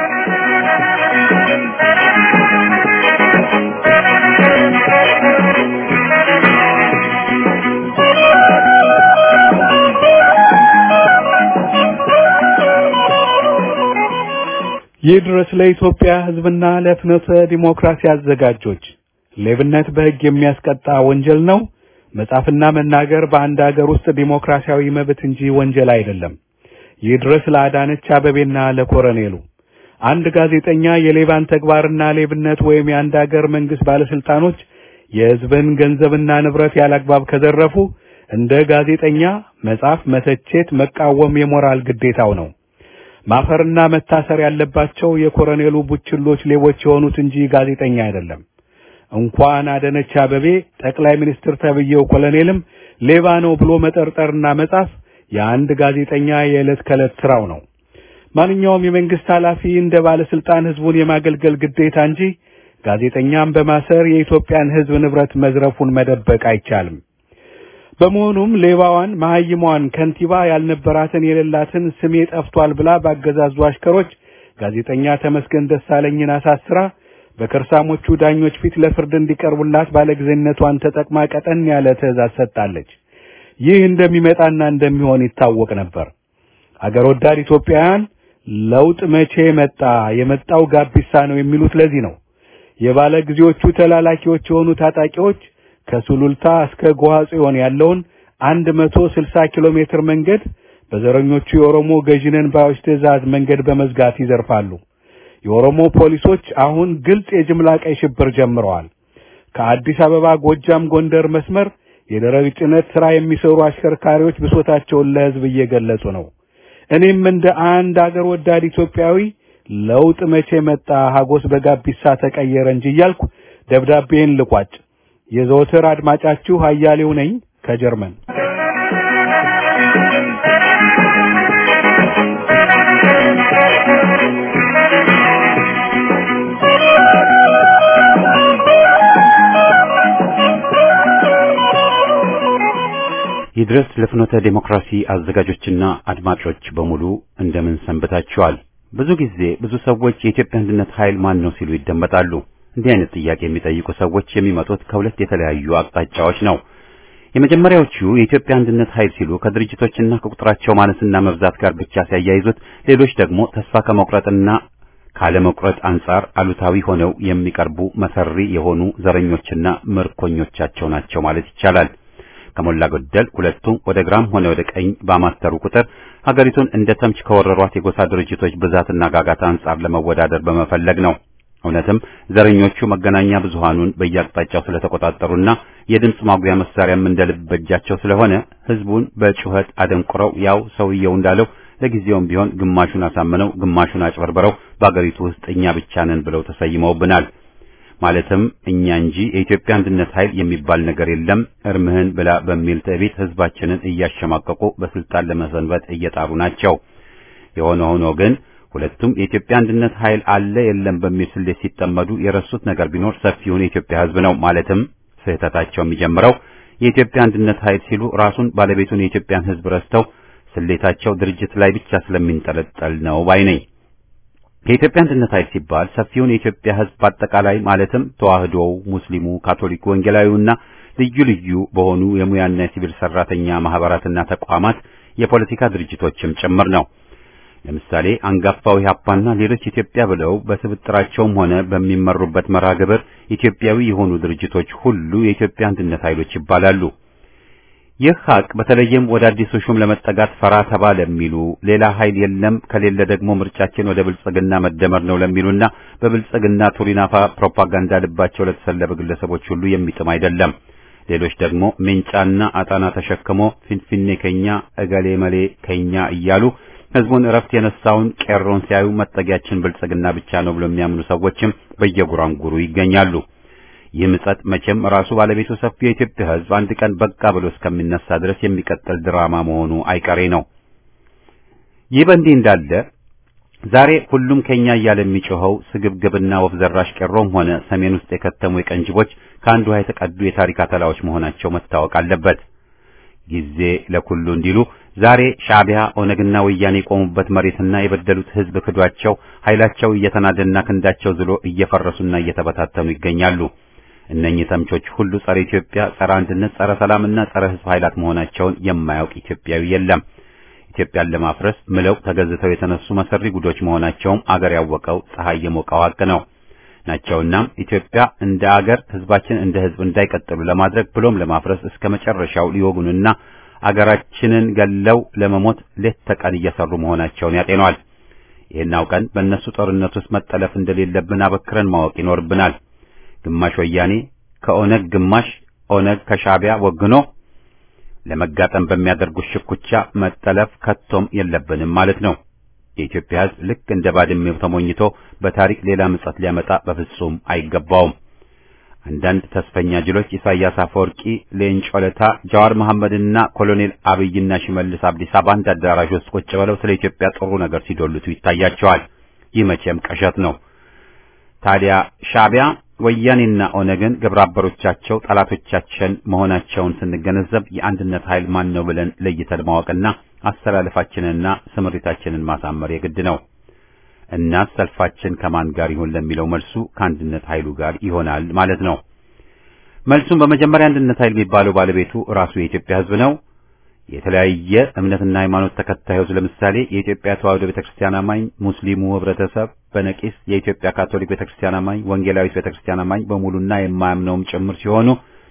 ይድረስ ለኢትዮጵያ ህዝብና ለፍኖተ ዲሞክራሲ አዘጋጆች። ሌብነት በህግ የሚያስቀጣ ወንጀል ነው። መጻፍና መናገር በአንድ ሀገር ውስጥ ዲሞክራሲያዊ መብት እንጂ ወንጀል አይደለም። ይድረስ ለአዳነች አበቤና ለኮሎኔሉ። አንድ ጋዜጠኛ የሌባን ተግባርና ሌብነት ወይም የአንድ ሀገር መንግስት ባለስልጣኖች የህዝብን ገንዘብና ንብረት ያላግባብ ከዘረፉ እንደ ጋዜጠኛ መጻፍ፣ መተቸት፣ መቃወም የሞራል ግዴታው ነው። ማፈርና መታሰር ያለባቸው የኮሎኔሉ ቡችሎች ሌቦች የሆኑት እንጂ ጋዜጠኛ አይደለም። እንኳን አዳነች አበቤ ጠቅላይ ሚኒስትር ተብየው ኮሎኔልም ሌባ ነው ብሎ መጠርጠርና መጻፍ የአንድ ጋዜጠኛ የዕለት ከዕለት ስራው ነው። ማንኛውም የመንግስት ኃላፊ እንደ ባለስልጣን ህዝቡን የማገልገል ግዴታ እንጂ ጋዜጠኛም በማሰር የኢትዮጵያን ህዝብ ንብረት መዝረፉን መደበቅ አይቻልም። በመሆኑም ሌባዋን መሐይሟን ከንቲባ ያልነበራትን የሌላትን ስሜ ጠፍቷል ብላ ባገዛዙ አሽከሮች ጋዜጠኛ ተመስገን ደሳለኝን አሳስራ በከርሳሞቹ ዳኞች ፊት ለፍርድ እንዲቀርቡላት ባለጊዜነቷን ተጠቅማ ቀጠን ያለ ትዕዛዝ ሰጣለች። ይህ እንደሚመጣና እንደሚሆን ይታወቅ ነበር። አገር ወዳድ ኢትዮጵያውያን ለውጥ መቼ መጣ? የመጣው ጋቢሳ ነው የሚሉት ለዚህ ነው። የባለ ጊዜዎቹ ተላላኪዎች የሆኑ ታጣቂዎች ከሱሉልታ እስከ ጎሃጽዮን ያለውን አንድ መቶ ስልሳ ኪሎ ሜትር መንገድ በዘረኞቹ የኦሮሞ ገዢነን ባዮች ትዕዛዝ መንገድ በመዝጋት ይዘርፋሉ። የኦሮሞ ፖሊሶች አሁን ግልጽ የጅምላ ቀይ ሽብር ጀምረዋል። ከአዲስ አበባ ጎጃም ጎንደር መስመር የደረቅ ጭነት ስራ የሚሰሩ አሽከርካሪዎች ብሶታቸውን ለህዝብ እየገለጹ ነው። እኔም እንደ አንድ አገር ወዳድ ኢትዮጵያዊ ለውጥ መቼ መጣ? ሀጎስ በጋቢሳ ተቀየረ እንጂ እያልኩ ደብዳቤን ልቋጭ። የዘወትር አድማጫችሁ አያሌው ነኝ ከጀርመን። ይድረስ ለፍኖተ ዲሞክራሲ አዘጋጆችና አድማጮች በሙሉ እንደምን ሰንበታችኋል? ብዙ ጊዜ ብዙ ሰዎች የኢትዮጵያ አንድነት ኃይል ማን ነው ሲሉ ይደመጣሉ። እንዲህ አይነት ጥያቄ የሚጠይቁ ሰዎች የሚመጡት ከሁለት የተለያዩ አቅጣጫዎች ነው። የመጀመሪያዎቹ የኢትዮጵያ አንድነት ኃይል ሲሉ ከድርጅቶችና ከቁጥራቸው ማነስና መብዛት ጋር ብቻ ሲያያይዙት፣ ሌሎች ደግሞ ተስፋ ከመቁረጥና ካለመቁረጥ አንጻር አሉታዊ ሆነው የሚቀርቡ መሰሪ የሆኑ ዘረኞችና ምርኮኞቻቸው ናቸው ማለት ይቻላል። ከሞላ ጎደል ሁለቱም ወደ ግራም ሆነ ወደ ቀኝ ባማተሩ ቁጥር ሀገሪቱን እንደ ተምች ከወረሯት የጎሳ ድርጅቶች ብዛትና ጋጋታ አንጻር ለመወዳደር በመፈለግ ነው። እውነትም ዘረኞቹ መገናኛ ብዙሃኑን በየአቅጣጫው ስለተቆጣጠሩና የድምጽ ማጉያ መሳሪያም እንደልብ በእጃቸው ስለሆነ ህዝቡን በጩኸት አደንቁረው ያው ሰውየው እንዳለው ለጊዜውም ቢሆን ግማሹን አሳምነው ግማሹን አጭበርብረው በአገሪቱ ውስጥ እኛ ብቻ ነን ብለው ተሰይመውብናል። ማለትም እኛ እንጂ የኢትዮጵያ አንድነት ኃይል የሚባል ነገር የለም እርምህን ብላ በሚል ትዕቢት ህዝባችንን እያሸማቀቁ በስልጣን ለመሰንበት እየጣሩ ናቸው። የሆነ ሆኖ ግን ሁለቱም የኢትዮጵያ አንድነት ኃይል አለ የለም በሚል ስሌት ሲጠመዱ የረሱት ነገር ቢኖር ሰፊውን የኢትዮጵያ ህዝብ ነው። ማለትም ስህተታቸው የሚጀምረው የኢትዮጵያ አንድነት ኃይል ሲሉ ራሱን ባለቤቱን የኢትዮጵያን ህዝብ ረስተው ስሌታቸው ድርጅት ላይ ብቻ ስለሚንጠለጠል ነው ባይ ነኝ። የኢትዮጵያ አንድነት ኃይል ሲባል ሰፊውን የኢትዮጵያ ህዝብ በአጠቃላይ ማለትም ተዋህዶው፣ ሙስሊሙ፣ ካቶሊኩ፣ ወንጌላዊውና ልዩ ልዩ በሆኑ የሙያና የሲቪል ሰራተኛ ማህበራትና ተቋማት የፖለቲካ ድርጅቶችም ጭምር ነው። ለምሳሌ አንጋፋው ኢህአፓና ሌሎች ኢትዮጵያ ብለው በስብጥራቸውም ሆነ በሚመሩበት መርሃ ግብር ኢትዮጵያዊ የሆኑ ድርጅቶች ሁሉ የኢትዮጵያ አንድነት ኃይሎች ይባላሉ። ይህ ሀቅ በተለይም ወደ አዲሱ ሹም ለመጠጋት ፈራ ተባ ለሚሉ ሌላ ኃይል የለም ከሌለ ደግሞ ምርጫችን ወደ ብልጽግና መደመር ነው ለሚሉና በብልጽግና ቱሪናፋ ፕሮፓጋንዳ ልባቸው ለተሰለበ ግለሰቦች ሁሉ የሚጥም አይደለም። ሌሎች ደግሞ ሜንጫና አጣና ተሸክሞ ፊንፊኔ ከኛ እገሌ መሌ ከኛ እያሉ ህዝቡን እረፍት የነሳውን ቄሮን ሲያዩ መጠጊያችን ብልጽግና ብቻ ነው ብለው የሚያምኑ ሰዎችም በየጉራንጉሩ ይገኛሉ። ይህ ምጸት መቼም ራሱ ባለቤቱ ሰፊ የኢትዮጵያ ህዝብ አንድ ቀን በቃ ብሎ እስከሚነሳ ድረስ የሚቀጥል ድራማ መሆኑ አይቀሬ ነው። ይህ በእንዲህ እንዳለ ዛሬ ሁሉም ከኛ እያለ የሚጮኸው ስግብግብና ወፍ ዘራሽ ቄሮም ሆነ ሰሜን ውስጥ የከተሙ የቀንጅቦች ከአንዱ ውሃ የተቀዱ የታሪክ አተላዎች መሆናቸው መታወቅ አለበት። ጊዜ ለኩሉ እንዲሉ ዛሬ ሻዕቢያ ኦነግና ወያኔ የቆሙበት መሬትና የበደሉት ህዝብ ክዷቸው ኃይላቸው እየተናደና ክንዳቸው ዝሎ እየፈረሱና እየተበታተኑ ይገኛሉ። እነኚህ ተምቾች ሁሉ ጸረ ኢትዮጵያ፣ ጸረ አንድነት፣ ጸረ ሰላምና ጸረ ህዝብ ኃይላት መሆናቸውን የማያውቅ ኢትዮጵያዊ የለም። ኢትዮጵያን ለማፍረስ ምለው ተገዝተው የተነሱ መሰሪ ጉዶች መሆናቸውም አገር ያወቀው ፀሐይ የሞቀው ሀቅ ነው ናቸውና ኢትዮጵያ እንደ አገር ህዝባችን እንደ ህዝብ እንዳይቀጥሉ ለማድረግ ብሎም ለማፍረስ እስከ መጨረሻው ሊወጉንና አገራችንን ገለው ለመሞት ሌት ተቀን እየሰሩ መሆናቸውን ያጤኗል። ይህን አውቀን በእነሱ ጦርነት ውስጥ መጠለፍ እንደሌለብን አበክረን ማወቅ ይኖርብናል። ግማሽ ወያኔ ከኦነግ ግማሽ ኦነግ ከሻዕቢያ ወግኖ ለመጋጠም በሚያደርጉት ሽኩቻ መጠለፍ ከቶም የለብንም ማለት ነው። የኢትዮጵያ ህዝብ ልክ እንደ ባድሜው ተሞኝቶ በታሪክ ሌላ ምጸት ሊያመጣ በፍጹም አይገባውም። አንዳንድ ተስፈኛ ጅሎች ኢሳያስ አፈወርቂ፣ ሌንጮ ለታ፣ ጃዋር መሐመድና ኮሎኔል አብይና ሽመልስ አብዲሳ በአንድ አዳራሽ ውስጥ ቁጭ ብለው ስለ ኢትዮጵያ ጥሩ ነገር ሲዶልቱ ይታያቸዋል። ይህ መቼም ቀሸት ነው። ታዲያ ሻዕቢያ ወያኔና ኦነግን ግብረ አበሮቻቸው ጠላቶቻችን መሆናቸውን ስንገነዘብ የአንድነት ኃይል ማን ነው ብለን ለይተን ማወቅና አስተላለፋችንና ስምሪታችንን ማሳመር የግድ ነው። እና ሰልፋችን ከማን ጋር ይሆን ለሚለው መልሱ ከአንድነት ኃይሉ ጋር ይሆናል ማለት ነው። መልሱም በመጀመሪያ አንድነት ኃይል የሚባለው ባለቤቱ ራሱ የኢትዮጵያ ህዝብ ነው። የተለያየ እምነትና ሃይማኖት ተከታዮች ለምሳሌ የኢትዮጵያ ተዋህዶ ቤተክርስቲያን አማኝ፣ ሙስሊሙ ህብረተሰብ በነቂስ የኢትዮጵያ ካቶሊክ ቤተክርስቲያን አማኝ፣ ወንጌላዊት ቤተክርስቲያን አማኝ በሙሉና የማያምነውም ጭምር ሲሆኑ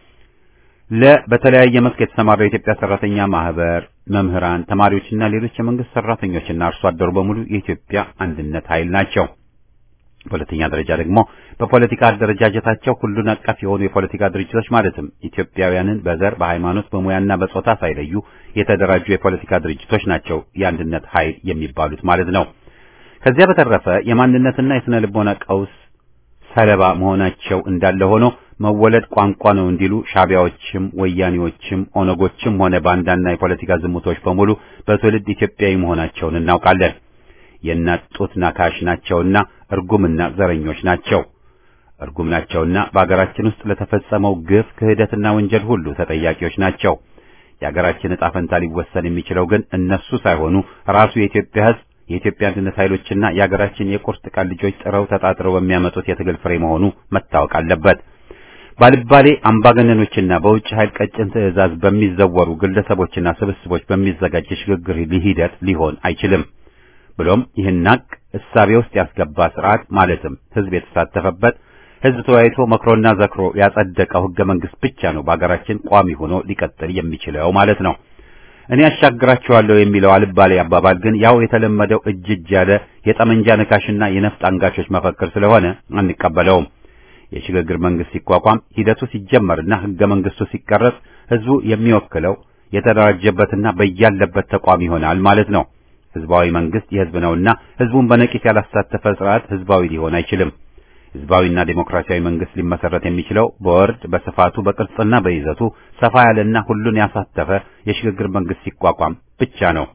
ለ በተለያየ መስክ የተሰማራው የኢትዮጵያ ሰራተኛ ማህበር፣ መምህራን፣ ተማሪዎችና ሌሎች የመንግስት ሰራተኞችና አርሶ አደሩ በሙሉ የኢትዮጵያ አንድነት ኃይል ናቸው። በሁለተኛ ደረጃ ደግሞ በፖለቲካ አደረጃጀታቸው ሁሉን አቀፍ የሆኑ የፖለቲካ ድርጅቶች ማለትም ኢትዮጵያውያንን በዘር፣ በሃይማኖት፣ በሙያና በጾታ ሳይለዩ የተደራጁ የፖለቲካ ድርጅቶች ናቸው የአንድነት ኃይል የሚባሉት ማለት ነው። ከዚያ በተረፈ የማንነትና የስነ ልቦና ቀውስ ሰለባ መሆናቸው እንዳለ ሆኖ መወለድ ቋንቋ ነው እንዲሉ ሻዕቢያዎችም ወያኔዎችም ኦነጎችም ሆነ ባንዳና የፖለቲካ ዝሙቶች በሙሉ በትውልድ ኢትዮጵያዊ መሆናቸውን እናውቃለን። የእናት ጡት ናካሽ ናቸውና እርጉምና ዘረኞች ናቸው። እርጉም ናቸውና በአገራችን ውስጥ ለተፈጸመው ግፍ፣ ክህደትና ወንጀል ሁሉ ተጠያቂዎች ናቸው። የአገራችን ዕጣ ፈንታ ሊወሰን የሚችለው ግን እነሱ ሳይሆኑ ራሱ የኢትዮጵያ ህዝብ፣ የኢትዮጵያ አንድነት ኃይሎችና የአገራችን የቁርጥ ቀን ልጆች ጥረው ተጣጥረው በሚያመጡት የትግል ፍሬ መሆኑ መታወቅ አለበት። ባልባሌ አምባገነኖችና በውጭ ኃይል ቀጭን ትዕዛዝ በሚዘወሩ ግለሰቦችና ስብስቦች በሚዘጋጅ ሽግግር ሂደት ሊሆን አይችልም። ብሎም ይህን ሀቅ እሳቤ ውስጥ ያስገባ ስርዓት ማለትም ህዝብ የተሳተፈበት ህዝብ ተወያይቶ መክሮና ዘክሮ ያጸደቀው ህገ መንግስት ብቻ ነው በአገራችን ቋሚ ሆኖ ሊቀጥል የሚችለው ማለት ነው። እኔ አሻግራቸዋለሁ የሚለው አልባሌ አባባል ግን ያው የተለመደው እጅ እጅ ያለ የጠመንጃ ነካሽና የነፍጥ አንጋቾች መፈክር ስለሆነ አንቀበለውም። የሽግግር መንግስት ሲቋቋም ሂደቱ ሲጀመርና ህገ መንግስቱ ሲቀረጽ ህዝቡ የሚወክለው የተደራጀበትና በያለበት ተቋም ይሆናል ማለት ነው። ህዝባዊ መንግስት የህዝብ ነውና ህዝቡን በነቂስ ያላሳተፈ ስርዓት ህዝባዊ ሊሆን አይችልም። ህዝባዊና ዴሞክራሲያዊ መንግስት ሊመሰረት የሚችለው በወርድ በስፋቱ በቅርጽና በይዘቱ ሰፋ ያለና ሁሉን ያሳተፈ የሽግግር መንግስት ሲቋቋም ብቻ ነው።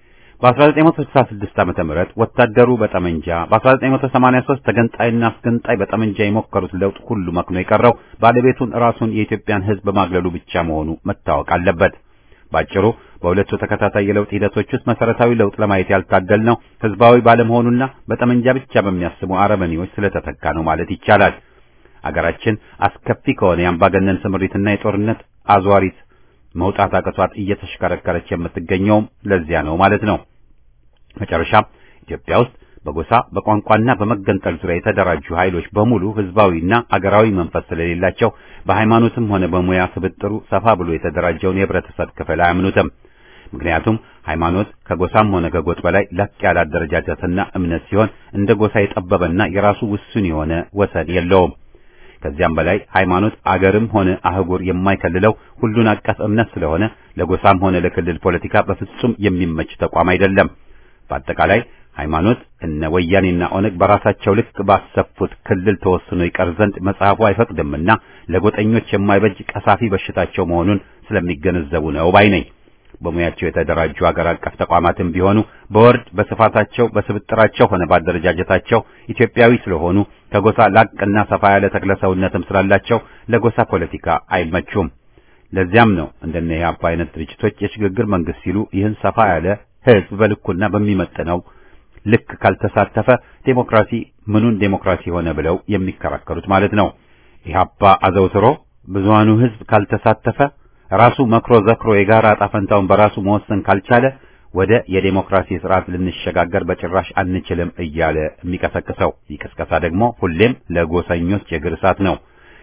በ1966 ዓመተ ምህረት ወታደሩ በጠመንጃ በ1983 ተገንጣይና አስገንጣይ በጠመንጃ የሞከሩት ለውጥ ሁሉ መክኖ የቀረው ባለቤቱን ራሱን የኢትዮጵያን ህዝብ በማግለሉ ብቻ መሆኑ መታወቅ አለበት። ባጭሩ በሁለቱ ተከታታይ የለውጥ ሂደቶች ውስጥ መሰረታዊ ለውጥ ለማየት ያልታደልነው ህዝባዊ ባለመሆኑና በጠመንጃ ብቻ በሚያስቡ አረመኔዎች ስለተተካ ነው ማለት ይቻላል። አገራችን አስከፊ ከሆነ የአምባገነን ስምሪትና የጦርነት አዟሪት መውጣት አቅቷት እየተሽከረከረች የምትገኘውም ለዚያ ነው ማለት ነው። መጨረሻ ኢትዮጵያ ውስጥ በጎሳ በቋንቋና በመገንጠል ዙሪያ የተደራጁ ኃይሎች በሙሉ ህዝባዊና አገራዊ መንፈስ ስለሌላቸው በሃይማኖትም ሆነ በሙያ ስብጥሩ ሰፋ ብሎ የተደራጀውን የህብረተሰብ ክፍል አያምኑትም። ምክንያቱም ሃይማኖት ከጎሳም ሆነ ከጎጥ በላይ ላቅ ያለ አደረጃጀትና እምነት ሲሆን እንደ ጎሳ የጠበበና የራሱ ውሱን የሆነ ወሰን የለውም። ከዚያም በላይ ሃይማኖት አገርም ሆነ አህጉር የማይከልለው ሁሉን አቀፍ እምነት ስለሆነ ለጎሳም ሆነ ለክልል ፖለቲካ በፍጹም የሚመች ተቋም አይደለም። በአጠቃላይ ሃይማኖት እነ ወያኔና ኦነግ በራሳቸው ልክ ባሰፉት ክልል ተወስኖ ይቀር ዘንድ መጽሐፉ አይፈቅድምና ለጎጠኞች የማይበጅ ቀሳፊ በሽታቸው መሆኑን ስለሚገነዘቡ ነው ባይ ነኝ። በሙያቸው የተደራጁ አገር አቀፍ ተቋማትም ቢሆኑ በወርድ በስፋታቸው በስብጥራቸው ሆነ ባደረጃጀታቸው ኢትዮጵያዊ ስለሆኑ ከጎሳ ላቅና ሰፋ ያለ ተክለሰውነትም ስላላቸው ለጎሳ ፖለቲካ አይመቹም። ለዚያም ነው እንደነ ኢህአፓ አይነት ድርጅቶች የሽግግር መንግስት ሲሉ ይህን ሰፋ ያለ ህዝብ በልኩና በሚመጥነው ልክ ካልተሳተፈ ዴሞክራሲ ምኑን ዴሞክራሲ ሆነ ብለው የሚከራከሩት ማለት ነው። ኢህአፓ አዘውትሮ ብዙሃኑ ህዝብ ካልተሳተፈ ራሱ መክሮ ዘክሮ የጋራ ጣፈንታውን በራሱ መወሰን ካልቻለ ወደ የዴሞክራሲ ስርዓት ልንሸጋገር በጭራሽ አንችልም እያለ የሚቀሰቅሰው ይቅስቀሳ ደግሞ ሁሌም ለጎሰኞች የእግር እሳት ነው።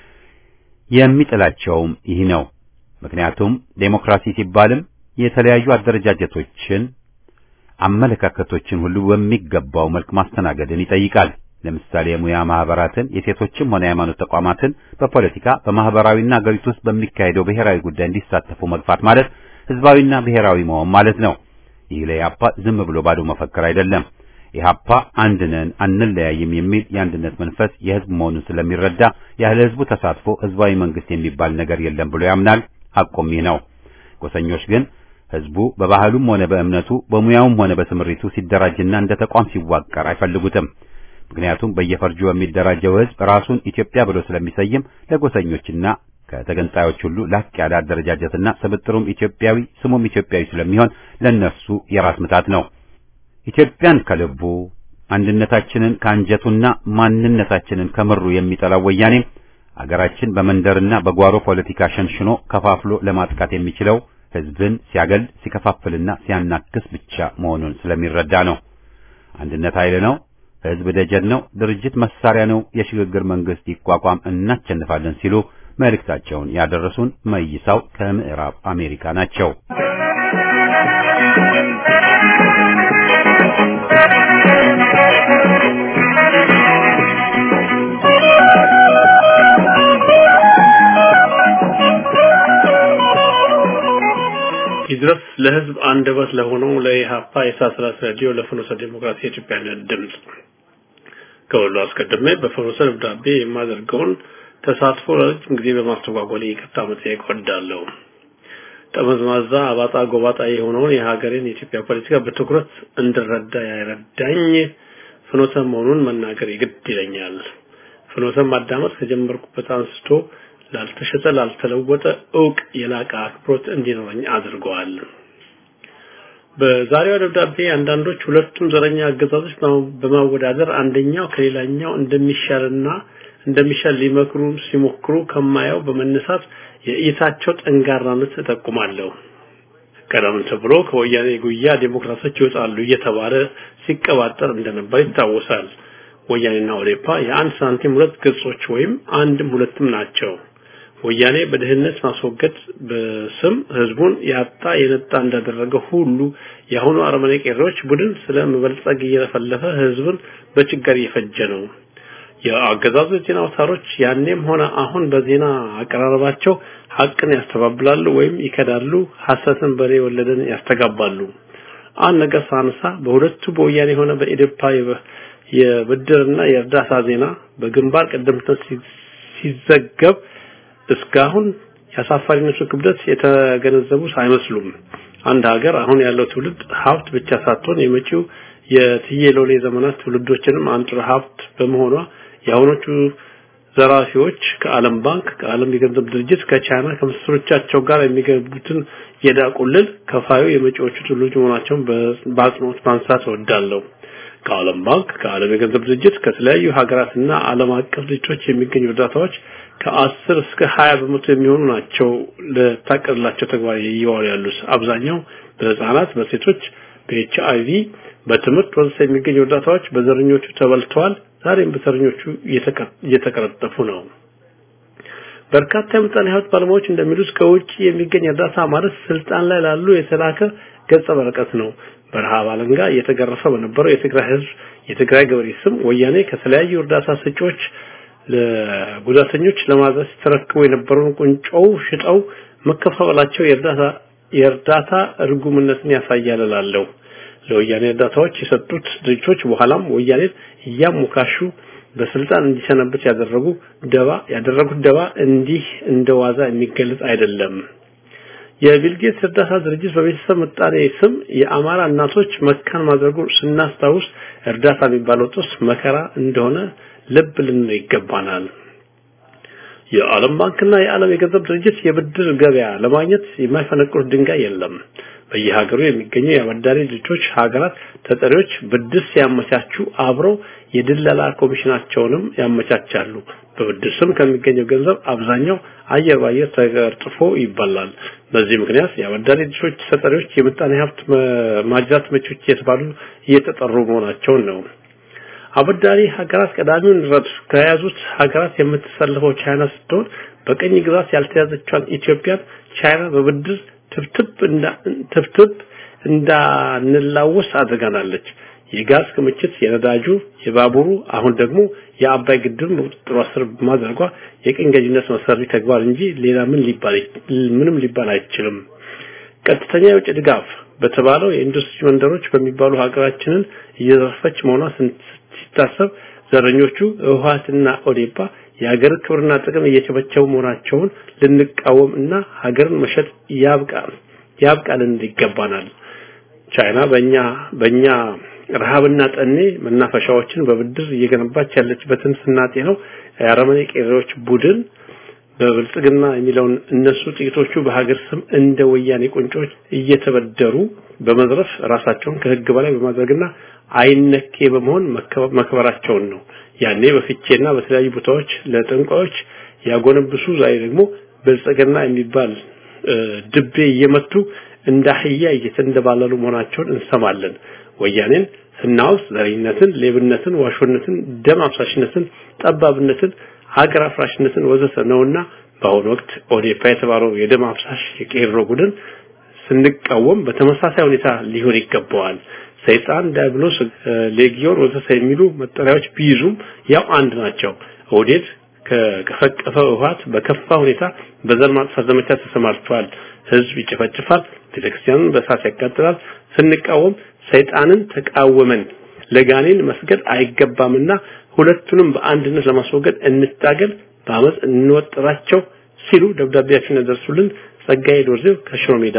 የሚጥላቸውም ይህ ነው። ምክንያቱም ዴሞክራሲ ሲባልም የተለያዩ አደረጃጀቶችን አመለካከቶችን ሁሉ በሚገባው መልክ ማስተናገድን ይጠይቃል። ለምሳሌ የሙያ ማህበራትን፣ የሴቶችም ሆነ የሃይማኖት ተቋማትን በፖለቲካ በማህበራዊና አገሪቱ ውስጥ በሚካሄደው ብሔራዊ ጉዳይ እንዲሳተፉ መግፋት ማለት ህዝባዊና ብሔራዊ መሆን ማለት ነው። ይህ ለኢህአፓ ዝም ብሎ ባዶ መፈክር አይደለም። ኢህአፓ አንድ ነን አንለያይም የሚል የአንድነት መንፈስ የህዝብ መሆኑን ስለሚረዳ ያለ ህዝቡ ተሳትፎ ህዝባዊ መንግስት የሚባል ነገር የለም ብሎ ያምናል። ሐቁም ይህ ነው። ጎሰኞች ግን ህዝቡ በባህሉም ሆነ በእምነቱ በሙያውም ሆነ በስምሪቱ ሲደራጅና እንደ ተቋም ሲዋቀር አይፈልጉትም። ምክንያቱም በየፈርጁ የሚደራጀው ህዝብ ራሱን ኢትዮጵያ ብሎ ስለሚሰይም ለጎሰኞችና ከተገንጣዮች ሁሉ ላቅ ያለ አደረጃጀትና ስብጥሩም ኢትዮጵያዊ ስሙም ኢትዮጵያዊ ስለሚሆን ለነሱ የራስ ምታት ነው። ኢትዮጵያን ከልቡ አንድነታችንን ከአንጀቱና ማንነታችንን ከምሩ የሚጠላው ወያኔ አገራችን በመንደርና በጓሮ ፖለቲካ ሸንሽኖ ከፋፍሎ ለማጥቃት የሚችለው ህዝብን ሲያገል ሲከፋፍልና ሲያናክስ ብቻ መሆኑን ስለሚረዳ ነው። አንድነት ኃይል ነው፣ ህዝብ ደጀን ነው፣ ድርጅት መሳሪያ ነው፣ የሽግግር መንግስት ይቋቋም እናቸንፋለን ሲሉ መልእክታቸውን ያደረሱን መይሳው ከምዕራብ አሜሪካ ናቸው። ይድረስ ለህዝብ አንደበት ለሆነው ለኢህአፓ የሳስራት ሬዲዮ ለፍኖተ ዲሞክራሲ የኢትዮጵያ ድምጽ ከሁሉ አስቀድሜ በፍኖተ ደብዳቤ የማደርገውን ተሳትፎ ለረጅም ጊዜ በማስተጓጎል ይቅርታ መጠየቅ እወዳለሁ። ጠመዝማዛ አባጣ ጎባጣ የሆነውን የሀገሬን የኢትዮጵያ ፖለቲካ በትኩረት እንድረዳ ያረዳኝ ፍኖተ መሆኑን መናገር ይግድ ይለኛል። ፍኖተ ማዳመጥ ከጀመርኩበት አንስቶ ላልተሸጠ ላልተለወጠ ዕውቅ የላቀ አክብሮት እንዲኖረኝ አድርገዋል። በዛሬው ደብዳቤ አንዳንዶች ሁለቱም ዘረኛ አገዛዞች በማወዳደር አንደኛው ከሌላኛው እንደሚሻልና እንደሚሻል ሊመክሩ ሲሞክሩ ከማየው በመነሳት የእይታቸው ጠንጋራነት ተጠቁማለሁ። ቀደም ተብሎ ከወያኔ ጉያ ዲሞክራሲዎች ይወጣሉ እየተባለ ሲቀባጠር እንደነበር ይታወሳል። ወያኔና ኦዴፓ የአንድ ሳንቲም ሁለት ገጾች ወይም አንድም ሁለትም ናቸው። ወያኔ በደህንነት ማስወገድ በስም ህዝቡን ያጣ የነጣ እንዳደረገ ሁሉ የአሁኑ አረመኔ ቄሮች ቡድን ስለመበልጸግ እየፈለፈ ህዝቡን በችግር እየፈጀ ነው። የአገዛዙ ዜና አውታሮች ያኔም ሆነ አሁን በዜና አቀራረባቸው ሐቅን ያስተባብላሉ ወይም ይከዳሉ፣ ሐሰትን በሬ ወለደን ያስተጋባሉ። አንድ ነገር ሳነሳ በሁለቱ በወያኔ ሆነ በኢዴፓ የብድርና የእርዳታ ዜና በግንባር ቀደምትነት ሲዘገብ እስካሁን ያሳፋሪነቱ ክብደት የተገነዘቡ አይመስሉም። አንድ ሀገር አሁን ያለው ትውልድ ሀብት ብቻ ሳትሆን የመጪው የትየሎሌ ዘመናት ትውልዶችንም አንጥረ ሀብት በመሆኗ የአሁኖቹ ዘራፊዎች ከዓለም ባንክ ከዓለም የገንዘብ ድርጅት ከቻይና ከመሰሎቻቸው ጋር የሚገቡትን የዳቁልል ከፋዩ የመጪዎቹ ትውልዶች መሆናቸውን በአጽንኦት ማንሳት እወዳለሁ። ከዓለም ባንክ ከዓለም የገንዘብ ድርጅት ከተለያዩ ሀገራትና ዓለም አቀፍ ድርጅቶች የሚገኙ እርዳታዎች ከአስር እስከ ሀያ በመቶ የሚሆኑ ናቸው ለታቀደላቸው ተግባር እየዋሉ ያሉት። አብዛኛው በህፃናት በሴቶች በኤች አይ ቪ በትምህርት ወዘተ የሚገኙ እርዳታዎች በዘረኞቹ ተበልተዋል። ዛሬም በዘረኞቹ እየተቀረጠፉ ነው። በርካታ የምጣኔ ሀብት ባለሙያዎች እንደሚሉት ከውጭ የሚገኝ እርዳታ ማለት ስልጣን ላይ ላሉ የተላከ ገጸ በረከት ነው። በረሃብ አለንጋ እየተገረፈ በነበረው የትግራይ ህዝብ የትግራይ ገበሬ ስም ወያኔ ከተለያዩ እርዳታ ሰጪዎች ለጉዳተኞች ለማድረስ ተረክቦ የነበረውን ቁንጮው ሽጠው መከፋፈላቸው የእርዳታ የእርዳታ እርጉምነትን ያሳያል እላለሁ። ለወያኔ እርዳታዎች የሰጡት ድርጅቶች በኋላም ወያኔ እያሞካሹ በስልጣን እንዲሰነበት ያደረጉ ደባ ያደረጉት ደባ እንዲህ እንደዋዛ የሚገለጽ አይደለም። የቢልጌት እርዳታ ድርጅት በቤተሰብ ምጣኔ ስም የአማራ እናቶች መካን ማድረጉ ስናስታውስ እርዳታ የሚባለው ጦስ መከራ እንደሆነ ልብ ልንል ይገባናል። የዓለም ባንክና የዓለም የገንዘብ ድርጅት የብድር ገበያ ለማግኘት የማይፈነቅሉት ድንጋይ የለም። በየሀገሩ የሚገኙ የአበዳሪ ድርጅቶች ሀገራት ተጠሪዎች ብድር ሲያመቻቹ አብረው የድለላ ኮሚሽናቸውንም ያመቻቻሉ። በብድር ስም ከሚገኘው ገንዘብ አብዛኛው አየር ባየር ተቀርጥፎ ይባላል። በዚህ ምክንያት የአበዳሪ ድርጅቶች ተጠሪዎች የምጣኔ ሀብት ማጅራት መቾች የተባሉ እየተጠሩ መሆናቸው ነው። አበዳሪ ሀገራት ቀዳሚውን ረድፍ ከያዙት ሀገራት የምትሰልፈው ቻይና ስትሆን በቀኝ ግዛት ያልተያዘችውን ኢትዮጵያ ቻይና በብድር ትብትብ እንዳ ትብትብ እንዳንላወስ አድርጋናለች። የጋዝ ክምችት የነዳጁ የባቡሩ አሁን ደግሞ የአባይ ግድብ ቁጥጥር ስር ማድረጓ የቀኝ ገዥነት መሰሪ ተግባር እንጂ ሌላ ምን ሊባል ምንም ሊባል አይችልም። ቀጥተኛ የውጭ ድጋፍ በተባለው የኢንዱስትሪ መንደሮች በሚባሉ ሀገራችንን እየዘረፈች መሆኗ ሲታሰብ ዘረኞቹ ህወሓትና ኦዴፓ የሀገር ክብርና ጥቅም እየቸበቸቡ መሆናቸውን ልንቃወምና ሀገርን መሸጥ ያብቃል ያብቃልን ይገባናል። ቻይና በእኛ በእኛ ረሃብና ጠኔ መናፈሻዎችን በብድር እየገነባች ያለችበትን ስናጤ ነው የአረመኔ ቄሮች ቡድን በብልጽግና የሚለውን እነሱ ጥቂቶቹ በሀገር ስም እንደ ወያኔ ቁንጮች እየተበደሩ በመዝረፍ ራሳቸውን ከህግ በላይ በማድረግና አይነኬ በመሆን መከበራቸውን ነው። ያኔ በፍቼና በተለያዩ ቦታዎች ለጠንቋዮች ያጎነብሱ ዛሬ ደግሞ ብልጽግና የሚባል ድቤ እየመቱ እንዳህያ እየተንደባለሉ መሆናቸውን እንሰማለን። ወያኔን ስናውስ ዘረኝነትን፣ ሌብነትን፣ ዋሾነትን፣ ደም አፍሳሽነትን፣ ጠባብነትን፣ ሀገር አፍራሽነትን ወዘተ ነውና በአሁኑ ወቅት ኦዴፓ የተባለው የደም አፍሳሽ የቄሮ ቡድን ስንቃወም በተመሳሳይ ሁኔታ ሊሆን ይገባዋል። ሰይጣን ዲያብሎስ ሌጊዮን ወዘተ የሚሉ መጠሪያዎች ቢይዙም ያው አንድ ናቸው። ኦዴት ከከፈቀፈ ውሃት በከፋ ሁኔታ በዘር ማጥፋት ዘመቻ ተሰማርቷል። ህዝብ ይጨፈጭፋል፣ ቤተክርስቲያንን በእሳት ያቃጥላል። ስንቃወም ሰይጣንን ተቃወመን ለጋኔን መስገድ አይገባምና ሁለቱንም በአንድነት ለማስወገድ እንታገል፣ በአመጽ እንወጥራቸው ሲሉ ደብዳቤያቸውን ያደርሱልን ጸጋዬ ዶርዜው ከሽሮ ሜዳ።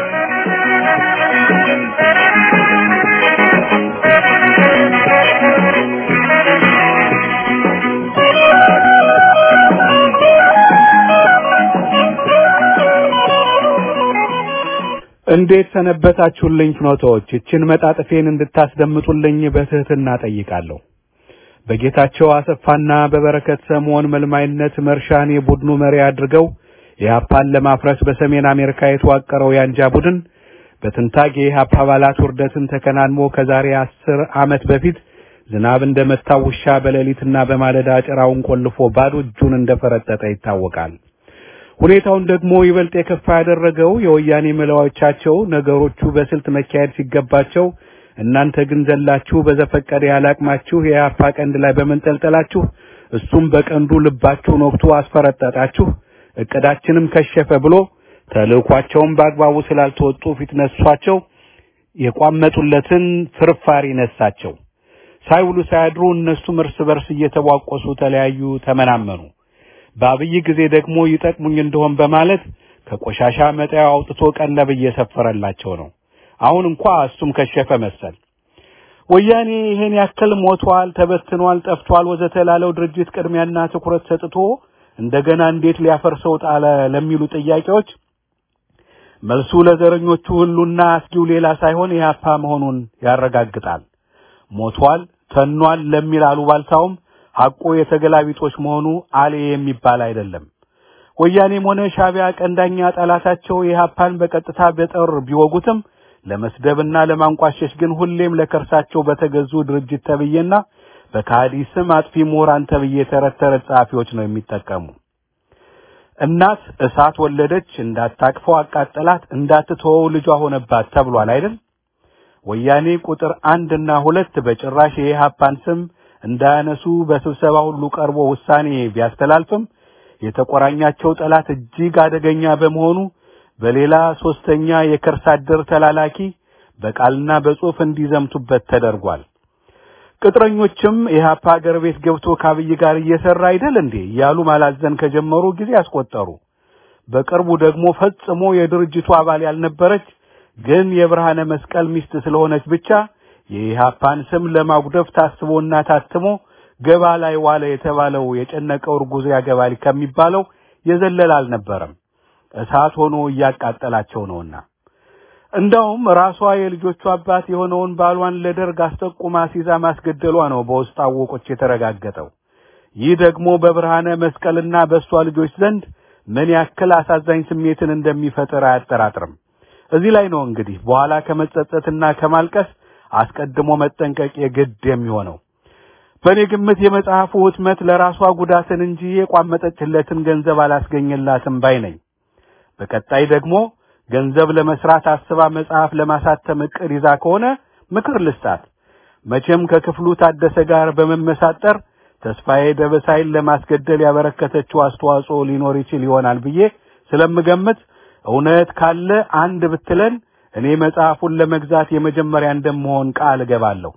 እንዴት ሰነበታችሁልኝ ፍኖቶች? እችን መጣጥፌን እንድታስደምጡልኝ በትህትና ጠይቃለሁ። በጌታቸው አሰፋና በበረከት ሰሞን መልማይነት መርሻን የቡድኑ መሪ አድርገው የአፓን ለማፍረስ በሰሜን አሜሪካ የተዋቀረው ያንጃ ቡድን በትንታጌ የአፓ አባላት ውርደትን ተከናንሞ ከዛሬ አስር ዓመት በፊት ዝናብ እንደመታው ውሻ በሌሊትና በማለዳ ጭራውን ቆልፎ ባዶ እጁን እንደፈረጠጠ ይታወቃል። ሁኔታውን ደግሞ ይበልጥ የከፋ ያደረገው የወያኔ መላዎቻቸው ነገሮቹ በስልት መካሄድ ሲገባቸው እናንተ ግን ዘላችሁ በዘፈቀደ ያላቅማችሁ የአፓ ቀንድ ላይ በመንጠልጠላችሁ እሱም በቀንዱ ልባችሁን ወቅቱ አስፈረጠጣችሁ። እቅዳችንም ከሸፈ ብሎ ተልእኳቸውን በአግባቡ ስላልተወጡ ፊት ነሷቸው የቋመጡለትን ፍርፋሪ ነሳቸው። ሳይውሉ ሳያድሩ እነሱም እርስ በርስ እየተቧቆሱ ተለያዩ፣ ተመናመኑ። በአብይ ጊዜ ደግሞ ይጠቅሙኝ እንደሆን በማለት ከቆሻሻ መጣያው አውጥቶ ቀለብ እየሰፈረላቸው ነው። አሁን እንኳን እሱም ከሸፈ መሰል። ወያኔ ይሄን ያክል ሞቷል፣ ተበትኗል፣ ጠፍቷል ወዘተ ላለው ድርጅት ቅድሚያና ትኩረት ሰጥቶ እንደገና እንዴት ሊያፈርሰው ጣለ ለሚሉ ጥያቄዎች መልሱ ለዘረኞቹ ሁሉና አስጊው ሌላ ሳይሆን ኢህአፓ መሆኑን ያረጋግጣል። ሞቷል፣ ተኗል ለሚል አሉባልታውም ሐቁ የተገላቢጦች መሆኑ አለ የሚባል አይደለም። ወያኔም ሆነ ሻዕቢያ ቀንዳኛ ጠላታቸው ኢህአፓን በቀጥታ በጦር ቢወጉትም ለመስደብና ለማንቋሸሽ ግን ሁሌም ለከርሳቸው በተገዙ ድርጅት ተብዬና በካዲ ስም አጥፊ ምሁራን ተብዬ ተረተረ ጻፊዎች ነው የሚጠቀሙ። እናት እሳት ወለደች፣ እንዳታቅፈው አቃጠላት፣ እንዳትተወው ልጇ ሆነባት ተብሏል አይደል? ወያኔ ቁጥር አንድ እና ሁለት በጭራሽ የኢህአፓን ስም እንዳያነሱ በስብሰባ ሁሉ ቀርቦ ውሳኔ ቢያስተላልፍም የተቆራኛቸው ጠላት እጅግ አደገኛ በመሆኑ በሌላ ሶስተኛ የከርሳደር ተላላኪ በቃልና በጽሑፍ እንዲዘምቱበት ተደርጓል። ቅጥረኞችም ኢህአፓ ሀገር ቤት ገብቶ ካብይ ጋር እየሰራ አይደል እንዴ ያሉ ማላዘን ከጀመሩ ጊዜ አስቆጠሩ። በቅርቡ ደግሞ ፈጽሞ የድርጅቱ አባል ያልነበረች ግን የብርሃነ መስቀል ሚስት ስለሆነች ብቻ የኢህአፓን ስም ለማጉደፍ ታስቦና ታትሞ ገባ ላይ ዋለ የተባለው የጨነቀው እርጉዝ ያገባል ከሚባለው የዘለል አልነበረም። እሳት ሆኖ እያቃጠላቸው ነውና እንደውም ራሷ የልጆቹ አባት የሆነውን ባሏን ለደርግ አስጠቁማ ሲዛ ማስገደሏ ነው በውስጥ አወቆች የተረጋገጠው። ይህ ደግሞ በብርሃነ መስቀልና በሷ ልጆች ዘንድ ምን ያክል አሳዛኝ ስሜትን እንደሚፈጥር አያጠራጥርም። እዚህ ላይ ነው እንግዲህ በኋላ ከመጸጸትና ከማልቀስ አስቀድሞ መጠንቀቅ የግድ የሚሆነው። በኔ ግምት የመጽሐፉ ህትመት ለራሷ ጉዳትን እንጂ የቋመጠችለትን ገንዘብ አላስገኘላትም ባይ ነኝ። በቀጣይ ደግሞ ገንዘብ ለመስራት አስባ መጽሐፍ ለማሳተም እቅድ ይዛ ከሆነ ምክር ልስጣት። መቼም ከክፍሉ ታደሰ ጋር በመመሳጠር ተስፋዬ ደበሳይን ለማስገደል ያበረከተችው አስተዋጽኦ ሊኖር ይችል ይሆናል ብዬ ስለምገምት እውነት ካለ አንድ ብትለን እኔ መጽሐፉን ለመግዛት የመጀመሪያ እንደምሆን ቃል እገባለሁ።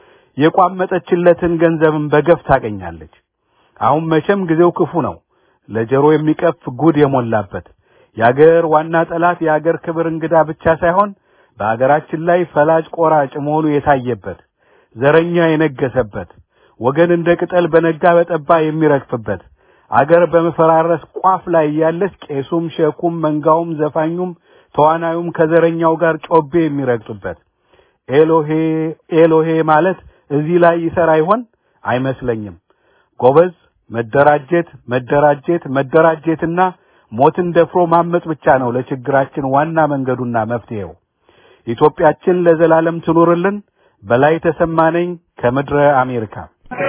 የቋመጠችለትን ገንዘብም በገፍ ታገኛለች። አሁን መቼም ጊዜው ክፉ ነው፣ ለጀሮ የሚቀፍ ጉድ የሞላበት ያገር ዋና ጠላት ያገር ክብር እንግዳ ብቻ ሳይሆን በአገራችን ላይ ፈላጭ ቆራጭ መሆኑ የታየበት ዘረኛ የነገሰበት ወገን እንደ ቅጠል በነጋ በጠባ የሚረግፍበት አገር በመፈራረስ ቋፍ ላይ ያለች ቄሱም ሸኩም መንጋውም ዘፋኙም ተዋናዩም ከዘረኛው ጋር ጮቤ የሚረግጡበት ኤሎሄ ኤሎሄ ማለት እዚህ ላይ ይሰራ ይሆን? አይመስለኝም። ጎበዝ መደራጀት መደራጀት መደራጀትና ሞትን ደፍሮ ማመጽ ብቻ ነው ለችግራችን ዋና መንገዱና መፍትሄው። ኢትዮጵያችን ለዘላለም ትኑርልን። በላይ ተሰማነኝ ከምድረ አሜሪካ።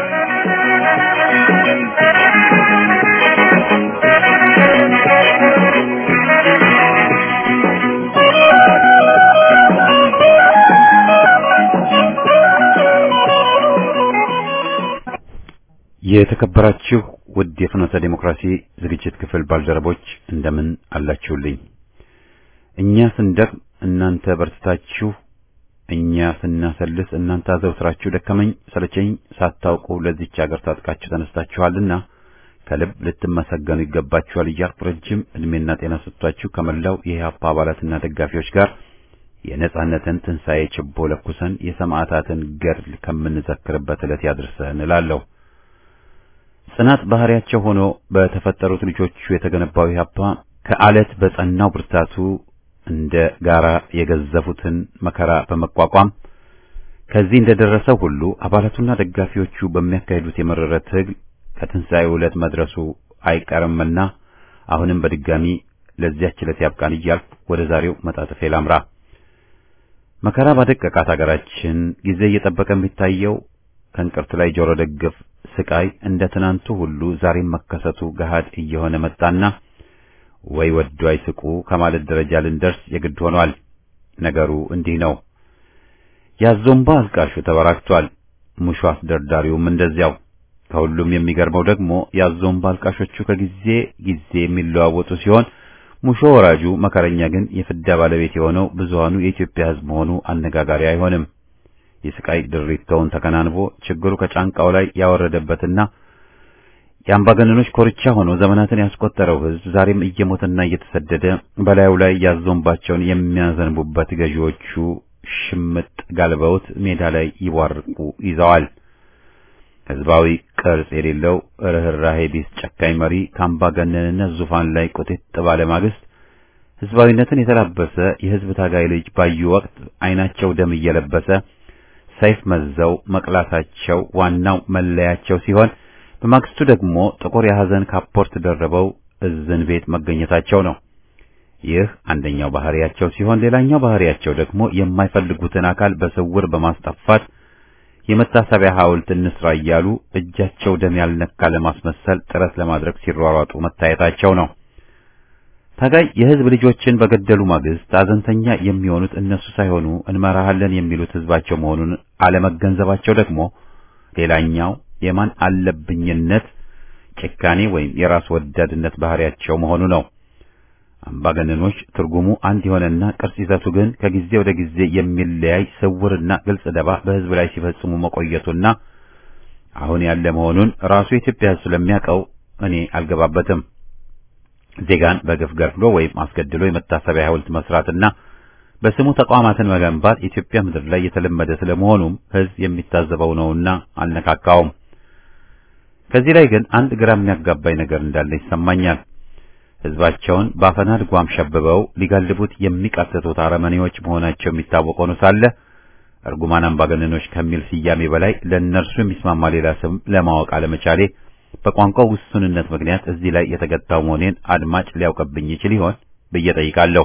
የተከበራችሁ ውድ የፍኖተ ዲሞክራሲ ዝግጅት ክፍል ባልደረቦች እንደምን አላችሁልኝ? እኛ ስንደክም እናንተ በርታችሁ፣ እኛ ስናሰልስ እናንተ አዘውትራችሁ ደከመኝ ሰለቸኝ ሳታውቁ ለዚች ሀገር ታጥቃችሁ ተነስታችኋልና ከልብ ልትመሰገኑ ይገባችኋል እያልኩ ረጅም እድሜና ጤና ሰጥቷችሁ ከመላው የኢህአፓ አባላትና ደጋፊዎች ጋር የነጻነትን ትንሣኤ ችቦ ለኩሰን የሰማዕታትን ገድል ከምንዘክርበት ዕለት ያድርሰን እላለሁ። ጽናት ባህሪያቸው ሆኖ በተፈጠሩት ልጆቹ የተገነባው ኢህአፓ ከአለት በጸናው ብርታቱ እንደ ጋራ የገዘፉትን መከራ በመቋቋም ከዚህ እንደደረሰው ሁሉ አባላቱና ደጋፊዎቹ በሚያካሂዱት የመረረ ትግል ከትንሣኤው ዕለት መድረሱ አይቀርምና አሁንም በድጋሚ ለዚያች ዕለት ያብቃን እያልኩ ወደ ዛሬው መጣጥፌ ላምራ። መከራ ባደቀቃት ሀገራችን ጊዜ እየጠበቀ የሚታየው ከእንቅርት ላይ ጆሮ ደግፍ ስቃይ እንደ ትናንቱ ሁሉ ዛሬም መከሰቱ ገሃድ እየሆነ መጣና ወይ ወዶ አይስቁ ከማለት ደረጃ ልንደርስ የግድ ሆኗል። ነገሩ እንዲህ ነው። ያዞምባ አልቃሹ ተበራክቷል። ሙሾ አስደርዳሪውም እንደዚያው። ከሁሉም የሚገርመው ደግሞ ያዞምባ አልቃሾቹ ከጊዜ ጊዜ የሚለዋወጡ ሲሆን ሙሾ ወራጁ መከረኛ ግን የፍዳ ባለቤት የሆነው ብዙሃኑ የኢትዮጵያ ሕዝብ መሆኑ አነጋጋሪ አይሆንም። የስቃይ ድሪቶውን ተከናንቦ ችግሩ ከጫንቃው ላይ ያወረደበትና የአምባገነኖች ኮርቻ ሆኖ ዘመናትን ያስቆጠረው ሕዝብ ዛሬም እየሞተና እየተሰደደ በላዩ ላይ ያዞንባቸውን የሚያዘንቡበት ገዢዎቹ ሽምጥ ጋልበውት ሜዳ ላይ ይቧርቁ ይዘዋል። ሕዝባዊ ቅርጽ የሌለው ርህራሄ ቢስ ጨካኝ መሪ ከአምባገነንነት ዙፋን ላይ ቁጥጥ ባለ ማግስት ሕዝባዊነትን የተላበሰ የሕዝብ ታጋይ ልጅ ባዩ ወቅት ዓይናቸው ደም እየለበሰ ሰይፍ መዘው መቅላታቸው ዋናው መለያቸው ሲሆን በማግስቱ ደግሞ ጥቁር የሐዘን ካፖርት ደርበው እዝን ቤት መገኘታቸው ነው። ይህ አንደኛው ባህሪያቸው ሲሆን ሌላኛው ባህሪያቸው ደግሞ የማይፈልጉትን አካል በስውር በማስጠፋት የመታሰቢያ ሐውልት እንስራ እያሉ እጃቸው ደም ያልነካ ለማስመሰል ጥረት ለማድረግ ሲሯሯጡ መታየታቸው ነው። ታጋይ የሕዝብ ልጆችን በገደሉ ማግስት አዘንተኛ የሚሆኑት እነሱ ሳይሆኑ እንመራሃለን የሚሉት ሕዝባቸው መሆኑን አለመገንዘባቸው ደግሞ ሌላኛው የማን አለብኝነት ጭካኔ ወይም የራስ ወዳድነት ባህሪያቸው መሆኑ ነው። አምባገነኖች ትርጉሙ አንድ የሆነና ቅርጽ ይዘቱ ግን ከጊዜ ወደ ጊዜ የሚለያይ ስውርና ግልጽ ደባ በሕዝብ ላይ ሲፈጽሙ መቆየቱና አሁን ያለ መሆኑን ራሱ የኢትዮጵያ ሕዝብ ስለሚያውቀው እኔ አልገባበትም። ዜጋን በግፍ ገድሎ ወይም አስገድሎ የመታሰቢያ ሐውልት መስራትና በስሙ ተቋማትን መገንባት ኢትዮጵያ ምድር ላይ የተለመደ ስለመሆኑም ሕዝብ የሚታዘበው ነውና አልነካካውም። ከዚህ ላይ ግን አንድ ግራ የሚያጋባኝ ነገር እንዳለ ይሰማኛል። ሕዝባቸውን በአፈና ድጓም ሸብበው ሊጋልቡት የሚቃተቱት አረመኔዎች መሆናቸው የሚታወቅ ሆኖ ሳለ እርጉማን አምባገነኖች ከሚል ስያሜ በላይ ለእነርሱ የሚስማማ ሌላ ስም ለማወቅ አለመቻሌ በቋንቋው ውሱንነት ምክንያት እዚህ ላይ የተገታው መሆኔን አድማጭ ሊያውቅብኝ ይችል ይሆን ብዬ ጠይቃለሁ።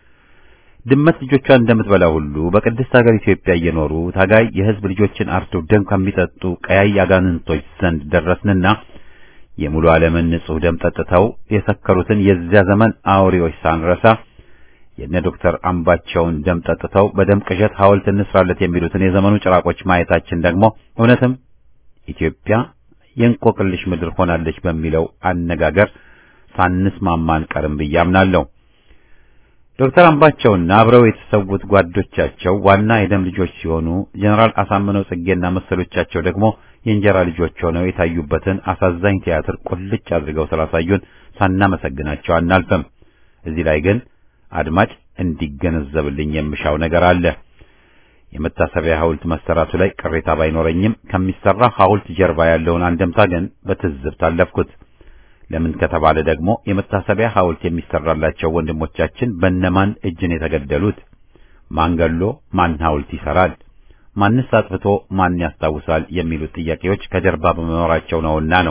ድመት ልጆቿን እንደምትበላ ሁሉ በቅድስት ሀገር ኢትዮጵያ እየኖሩ ታጋይ የሕዝብ ልጆችን አርደው ደም ከሚጠጡ ቀያይ አጋንንቶች ዘንድ ደረስንና የሙሉ ዓለምን ንጹህ ደም ጠጥተው የሰከሩትን የዚያ ዘመን አውሬዎች ሳንረሳ የነ ዶክተር አምባቸውን ደም ጠጥተው በደም ቅዠት ሐውልት እንስራለት የሚሉትን የዘመኑ ጭራቆች ማየታችን ደግሞ እውነትም ኢትዮጵያ የእንቆቅልሽ ምድር ሆናለች በሚለው አነጋገር ሳንስማማ አንቀርም ብዬ አምናለሁ። ዶክተር አምባቸውና አብረው የተሰዉት ጓዶቻቸው ዋና የደም ልጆች ሲሆኑ ጀነራል አሳምነው ጽጌና መሰሎቻቸው ደግሞ የእንጀራ ልጆች ሆነው የታዩበትን አሳዛኝ ቲያትር ቁልጭ አድርገው ስላሳዩን ሳናመሰግናቸው አናልፈም። እዚህ ላይ ግን አድማጭ እንዲገነዘብልኝ የምሻው ነገር አለ። የመታሰቢያ ሐውልት መሰራቱ ላይ ቅሬታ ባይኖረኝም ከሚሰራ ሐውልት ጀርባ ያለውን አንደምታ ግን በትዝብት አለፍኩት። ለምን ከተባለ ደግሞ የመታሰቢያ ሐውልት የሚሰራላቸው ወንድሞቻችን በነማን እጅን የተገደሉት? ማን ገሎ ማን ሐውልት ይሰራል? ማንስ አጥፍቶ ማን ያስታውሳል? የሚሉት ጥያቄዎች ከጀርባ በመኖራቸው ነውና ነው።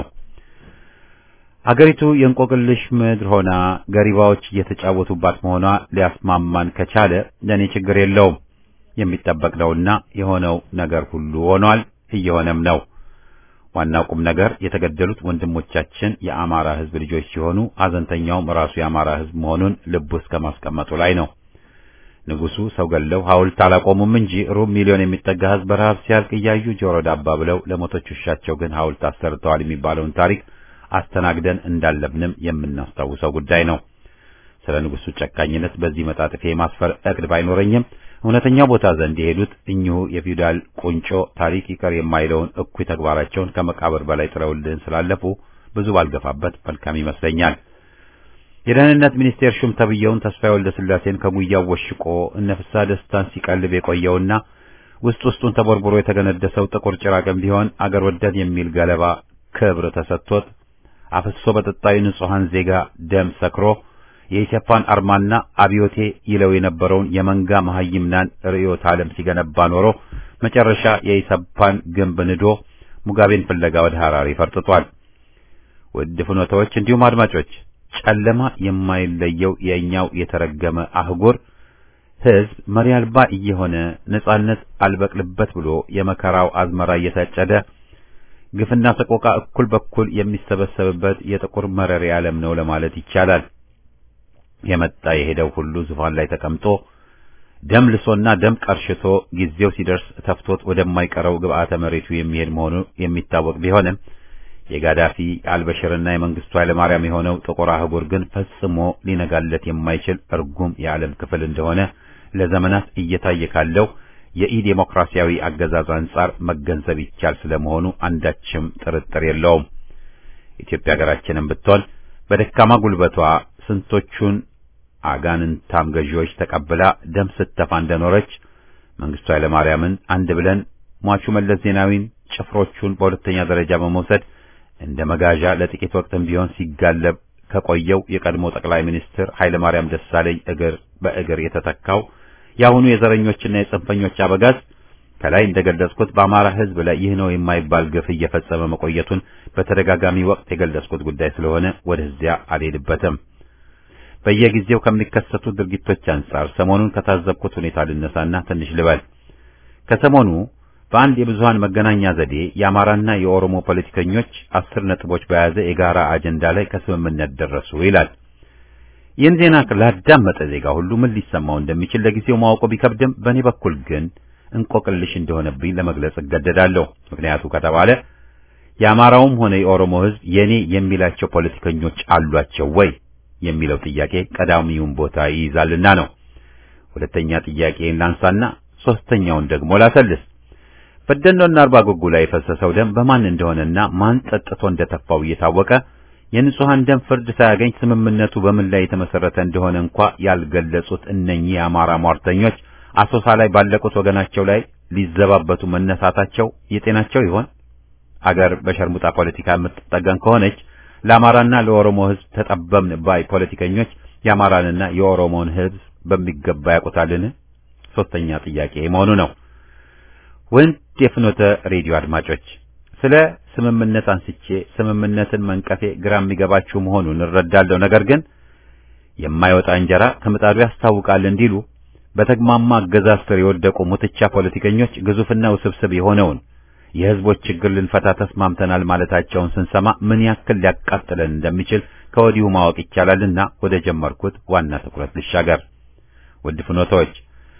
አገሪቱ የእንቆቅልሽ ምድር ሆና ገሪባዎች እየተጫወቱባት መሆኗ ሊያስማማን ከቻለ ለኔ ችግር የለውም። የሚጠበቅ ነውና የሆነው ነገር ሁሉ ሆኗል፣ እየሆነም ነው። ዋናው ቁም ነገር የተገደሉት ወንድሞቻችን የአማራ ሕዝብ ልጆች ሲሆኑ አዘንተኛውም ራሱ የአማራ ሕዝብ መሆኑን ልብ ውስጥ ከማስቀመጡ ላይ ነው። ንጉሱ ሰው ገለው ሐውልት አላቆሙም እንጂ ሩብ ሚሊዮን የሚጠጋ ሕዝብ በረሃብ ሲያልቅ እያዩ ጆሮ ዳባ ብለው ለሞቶች ውሻቸው ግን ሐውልት አሰርተዋል የሚባለውን ታሪክ አስተናግደን እንዳለብንም የምናስታውሰው ጉዳይ ነው። ስለ ንጉሱ ጨካኝነት በዚህ መጣጥፌ የማስፈር እቅድ ባይኖረኝም እውነተኛው ቦታ ዘንድ የሄዱት እኚሁ የፊውዳል ቁንጮ ታሪክ ይቀር የማይለውን እኩይ ተግባራቸውን ከመቃብር በላይ ጥለውልን ስላለፉ ብዙ ባልገፋበት መልካም ይመስለኛል። የደህንነት ሚኒስቴር ሹም ተብየውን ተስፋዬ ወልደ ስላሴን ከጉያው ወሽቆ እነ ፍስሐ ደስታን ሲቀልብ የቆየውና ውስጥ ውስጡን ተቦርቦሮ የተገነደሰው ጥቁር ጭራቅም ቢሆን አገር ወዳድ የሚል ገለባ ክብር ተሰጥቶት አፍሶ በጠጣዩ ንጹሃን ዜጋ ደም ሰክሮ የኢትዮጵያን አርማና አብዮቴ ይለው የነበረውን የመንጋ መሐይምናን ርዕዮተ ዓለም ሲገነባ ኖሮ መጨረሻ የኢሰፓን ግንብ ንዶ ሙጋቤን ፍለጋ ወደ ሐራሪ ፈርጥቷል። ውድ ፍኖታዎች እንዲሁም አድማጮች ጨለማ የማይለየው የኛው የተረገመ አህጉር ሕዝብ መሪ አልባ እየሆነ ነጻነት አልበቅልበት ብሎ የመከራው አዝመራ እየታጨደ ግፍና ሰቆቃ እኩል በኩል የሚሰበሰብበት የጥቁር መረሪ ዓለም ነው ለማለት ይቻላል። የመጣ የሄደው ሁሉ ዙፋን ላይ ተቀምጦ ደም ልሶና ደም ቀርሽቶ ጊዜው ሲደርስ ተፍቶት ወደማይቀረው ግብአተ መሬቱ የሚሄድ መሆኑ የሚታወቅ ቢሆንም የጋዳፊ አልበሽርና የመንግስቱ ኃይለማርያም የሆነው ጥቁር አህጉር ግን ፈጽሞ ሊነጋለት የማይችል እርጉም የዓለም ክፍል እንደሆነ ለዘመናት እየታየ ካለው የኢዴሞክራሲያዊ አገዛዝ አንጻር መገንዘብ ይቻል ስለመሆኑ አንዳችም ጥርጥር የለውም። ኢትዮጵያ ሀገራችንን ብትሆን በደካማ ጉልበቷ ስንቶቹን አጋንንታም ገዢዎች ተቀብላ ደም ስተፋ እንደኖረች መንግስቱ ኃይለማርያምን አንድ ብለን ሟቹ መለስ ዜናዊን ጭፍሮቹን በሁለተኛ ደረጃ በመውሰድ እንደ መጋዣ ለጥቂት ወቅትም ቢሆን ሲጋለብ ከቆየው የቀድሞ ጠቅላይ ሚኒስትር ኃይለማርያም ደሳለኝ እግር በእግር የተተካው ያሁኑ የዘረኞችና የጽንፈኞች አበጋዝ ከላይ እንደገለጽኩት በአማራ ሕዝብ ላይ ይህ ነው የማይባል ግፍ እየፈጸመ መቆየቱን በተደጋጋሚ ወቅት የገለጽኩት ጉዳይ ስለሆነ ወደዚያ አልሄድበትም። በየጊዜው ከሚከሰቱ ድርጊቶች አንጻር ሰሞኑን ከታዘብኩት ሁኔታ ልነሳና ትንሽ ልበል። ከሰሞኑ በአንድ የብዙሃን መገናኛ ዘዴ የአማራና የኦሮሞ ፖለቲከኞች አስር ነጥቦች በያዘ የጋራ አጀንዳ ላይ ከስምምነት ደረሱ ይላል። ይህን ዜና ላዳመጠ ዜጋ ሁሉ ምን ሊሰማው እንደሚችል ለጊዜው ማወቁ ቢከብድም በእኔ በኩል ግን እንቆቅልሽ እንደሆነብኝ ለመግለጽ እገደዳለሁ። ምክንያቱ ከተባለ የአማራውም ሆነ የኦሮሞ ሕዝብ የኔ የሚላቸው ፖለቲከኞች አሏቸው ወይ የሚለው ጥያቄ ቀዳሚውን ቦታ ይይዛልና ነው። ሁለተኛ ጥያቄን ላንሳና ሶስተኛውን ደግሞ ላሰልስ። በደኖና አርባ ጉጉ ላይ የፈሰሰው ደም በማን እንደሆነና ማን ጠጥቶ እንደተፋው እየታወቀ የንጹሃን ደም ፍርድ ሳያገኝ ስምምነቱ በምን ላይ የተመሰረተ እንደሆነ እንኳን ያልገለጹት እነኚህ የአማራ ሟርተኞች አሶሳ ላይ ባለቁት ወገናቸው ላይ ሊዘባበቱ መነሳታቸው የጤናቸው ይሆን? አገር በሸርሙጣ ፖለቲካ የምትጠገን ከሆነች ለአማራና ለኦሮሞ ሕዝብ ተጠበምን ባይ ፖለቲከኞች የአማራንና የኦሮሞን ሕዝብ በሚገባ ያውቁታልን? ሶስተኛ ጥያቄ መሆኑ ነው። ወንድ የፍኖተ ሬዲዮ አድማጮች ስለ ስምምነት አንስቼ ስምምነትን መንቀፌ ግራ የሚገባችሁ መሆኑን እረዳለሁ። ነገር ግን የማይወጣ እንጀራ ከምጣዱ ያስታውቃል እንዲሉ በተግማማ አገዛዝ ስር የወደቁ ሙትቻ ፖለቲከኞች ግዙፍና ውስብስብ የሆነውን የህዝቦች ችግር ልንፈታ ተስማምተናል ማለታቸውን ስንሰማ ምን ያክል ሊያቃጥለን እንደሚችል ከወዲሁ ማወቅ ይቻላልና ወደ ጀመርኩት ዋና ትኩረት ልሻገር። ውድ ፍኖቶች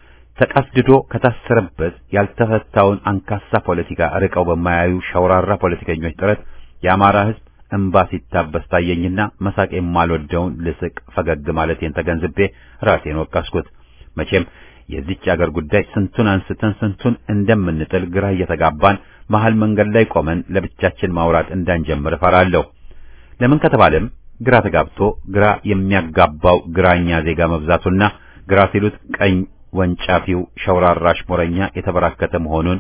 ተቀስድዶ ከታሰረበት ያልተፈታውን አንካሳ ፖለቲካ ርቀው በማያዩ ሸውራራ ፖለቲከኞች ጥረት የአማራ ህዝብ እንባ ሲታበስ ታየኝና መሳቅ የማልወደውን ልስቅ ፈገግ ማለቴን ተገንዝቤ ራሴን ወቀስኩት። መቼም የዚች አገር ጉዳይ ስንቱን አንስተን ስንቱን እንደምንጥል ግራ እየተጋባን መሃል መንገድ ላይ ቆመን ለብቻችን ማውራት እንዳንጀምር እፈራለሁ። ለምን ከተባለም ግራ ተጋብቶ ግራ የሚያጋባው ግራኛ ዜጋ መብዛቱና ግራ ሲሉት ቀኝ ወንጫፊው ሸውራራሽ ሞረኛ የተበራከተ መሆኑን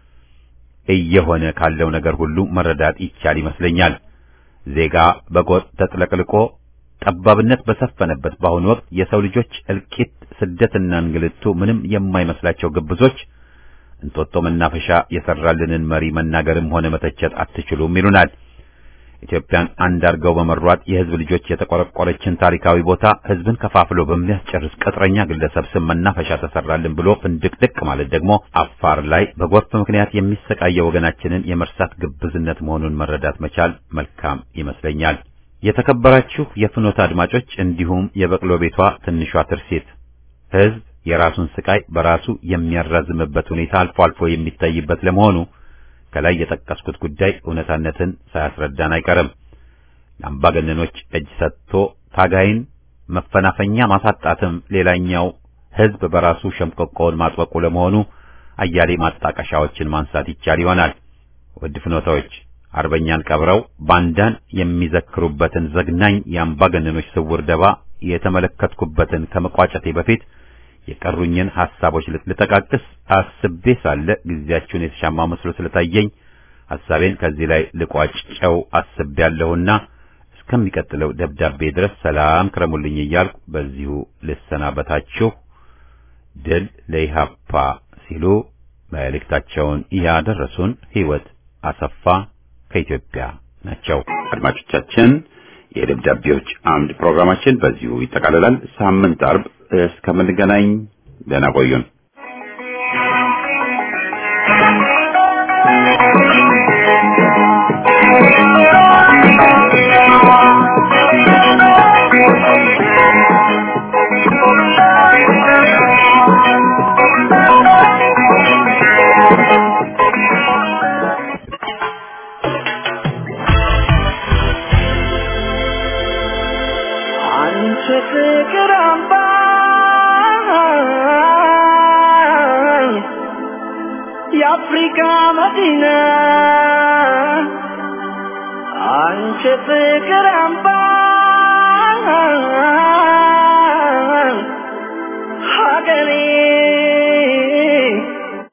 እየሆነ ካለው ነገር ሁሉ መረዳት ይቻል ይመስለኛል። ዜጋ በጎጥ ተጥለቅልቆ ጠባብነት በሰፈነበት በአሁኑ ወቅት የሰው ልጆች እልቂት፣ ስደትና እንግልቱ ምንም የማይመስላቸው ግብዞች እንጦጦ መናፈሻ የሰራልንን መሪ መናገርም ሆነ መተቸት አትችሉም ይሉናል። ኢትዮጵያን አንድ አርገው በመሯት የህዝብ ልጆች የተቆረቆረችን ታሪካዊ ቦታ ህዝብን ከፋፍሎ በሚያስጨርስ ቅጥረኛ ግለሰብ ስም መናፈሻ ተሰራልን ብሎ ፍንድቅድቅ ማለት ደግሞ አፋር ላይ በጎርፍ ምክንያት የሚሰቃየው ወገናችንን የመርሳት ግብዝነት መሆኑን መረዳት መቻል መልካም ይመስለኛል። የተከበራችሁ የፍኖት አድማጮች እንዲሁም የበቅሎ ቤቷ ትንሿ ትርሲት ህዝብ የራሱን ስቃይ በራሱ የሚያራዝምበት ሁኔታ አልፎ አልፎ የሚታይበት ለመሆኑ ከላይ የጠቀስኩት ጉዳይ እውነታነትን ሳያስረዳን አይቀርም። ለአምባገነኖች እጅ ሰጥቶ ታጋይን መፈናፈኛ ማሳጣትም ሌላኛው ህዝብ በራሱ ሸምቆቆውን ማጥበቁ ለመሆኑ አያሌ ማጣቀሻዎችን ማንሳት ይቻል ይሆናል። ውድ ፍኖታዎች አርበኛን ቀብረው ባንዳን የሚዘክሩበትን ዘግናኝ የአምባገነኖች ስውር ደባ የተመለከትኩበትን ከመቋጨቴ በፊት የቀሩኝን ሐሳቦች ልትጠቃቅስ አስቤ ሳለ ጊዜያችሁን የተሻማ መስሎ ስለታየኝ ሐሳቤን ከዚህ ላይ ልቋጭው አስቤያለሁና እስከሚቀጥለው ደብዳቤ ድረስ ሰላም ክረሙልኝ እያልኩ በዚሁ ልሰናበታችሁ። ድል ለኢሃፓ ሲሉ መልእክታቸውን ያደረሱን ህይወት አሰፋ ከኢትዮጵያ ናቸው። አድማጮቻችን የደብዳቤዎች አምድ ፕሮግራማችን በዚሁ ይጠቃልላል። ሳምንት አርብ እስከምንገናኝ ደህና ቆዩን። Africa Medina Anche Fikramba Hagani